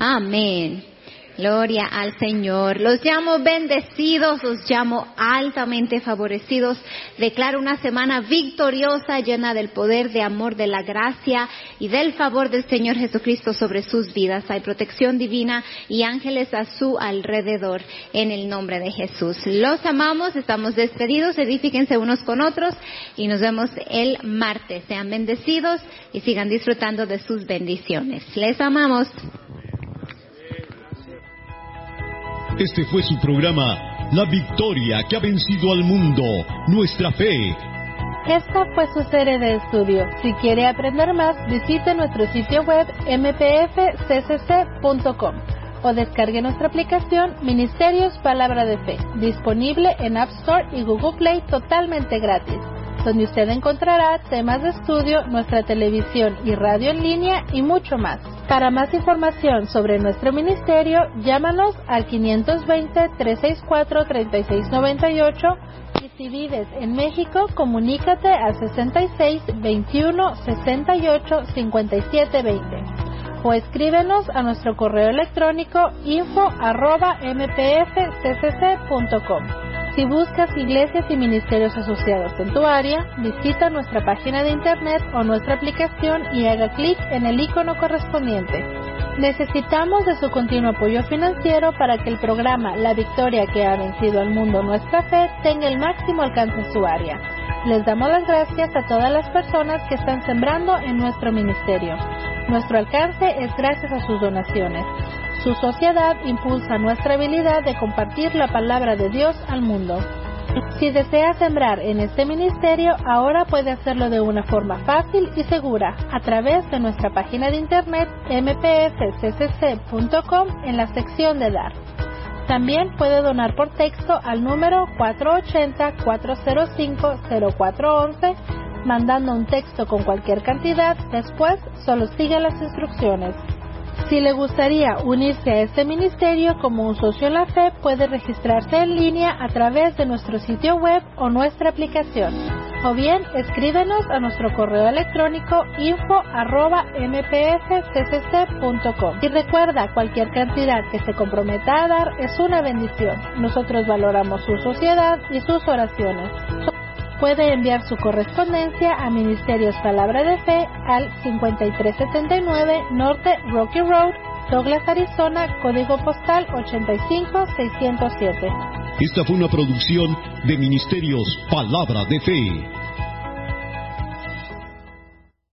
Amén. Gloria al Señor. Los llamo bendecidos, los llamo altamente favorecidos. Declaro una semana victoriosa, llena del poder, de amor, de la gracia y del favor del Señor Jesucristo sobre sus vidas. Hay protección divina y ángeles a su alrededor en el nombre de Jesús. Los amamos, estamos despedidos, edifíquense unos con otros y nos vemos el martes. Sean bendecidos y sigan disfrutando de sus bendiciones. Les amamos. Este fue su programa, La Victoria que ha vencido al mundo, nuestra fe. Esta fue su serie de estudio. Si quiere aprender más, visite nuestro sitio web m p f c c c punto com o descargue nuestra aplicación Ministerios Palabra de Fe, disponible en App Store y Google Play totalmente gratis, donde usted encontrará temas de estudio, nuestra televisión y radio en línea y mucho más. Para más información sobre nuestro ministerio, llámanos al quinientos veinte, trescientos sesenta y cuatro, treinta y seis noventa y ocho y si vives en México, comunícate al sesenta y seis, veintiuno, sesenta y ocho, cincuenta y siete veinte o escríbenos a nuestro correo electrónico info arroba m p f c c c punto com. Si buscas iglesias y ministerios asociados en tu área, visita nuestra página de internet o nuestra aplicación y haga clic en el icono correspondiente. Necesitamos de su continuo apoyo financiero para que el programa La Victoria que ha vencido al mundo, nuestra fe, tenga el máximo alcance en su área. Les damos las gracias a todas las personas que están sembrando en nuestro ministerio. Nuestro alcance es gracias a sus donaciones. Su sociedad impulsa nuestra habilidad de compartir la palabra de Dios al mundo. Si desea sembrar en este ministerio, ahora puede hacerlo de una forma fácil y segura a través de nuestra página de internet m p f c c c punto com en la sección de Dar. También puede donar por texto al número cuatro ocho cero, cuatro cero cinco, cero cuatro uno uno, mandando un texto con cualquier cantidad. Después, solo siga las instrucciones. Si le gustaría unirse a este ministerio como un socio en la fe, puede registrarse en línea a través de nuestro sitio web o nuestra aplicación. O bien, escríbenos a nuestro correo electrónico info arroba m p f c c c punto com. Y recuerda, cualquier cantidad que se comprometa a dar es una bendición. Nosotros valoramos su sociedad y sus oraciones. Puede enviar su correspondencia a Ministerios Palabra de Fe al cincuenta y tres setenta y nueve Norte Rocky Road, Douglas, Arizona, código postal ochenta y cinco seiscientos siete. Esta fue una producción de Ministerios Palabra de Fe.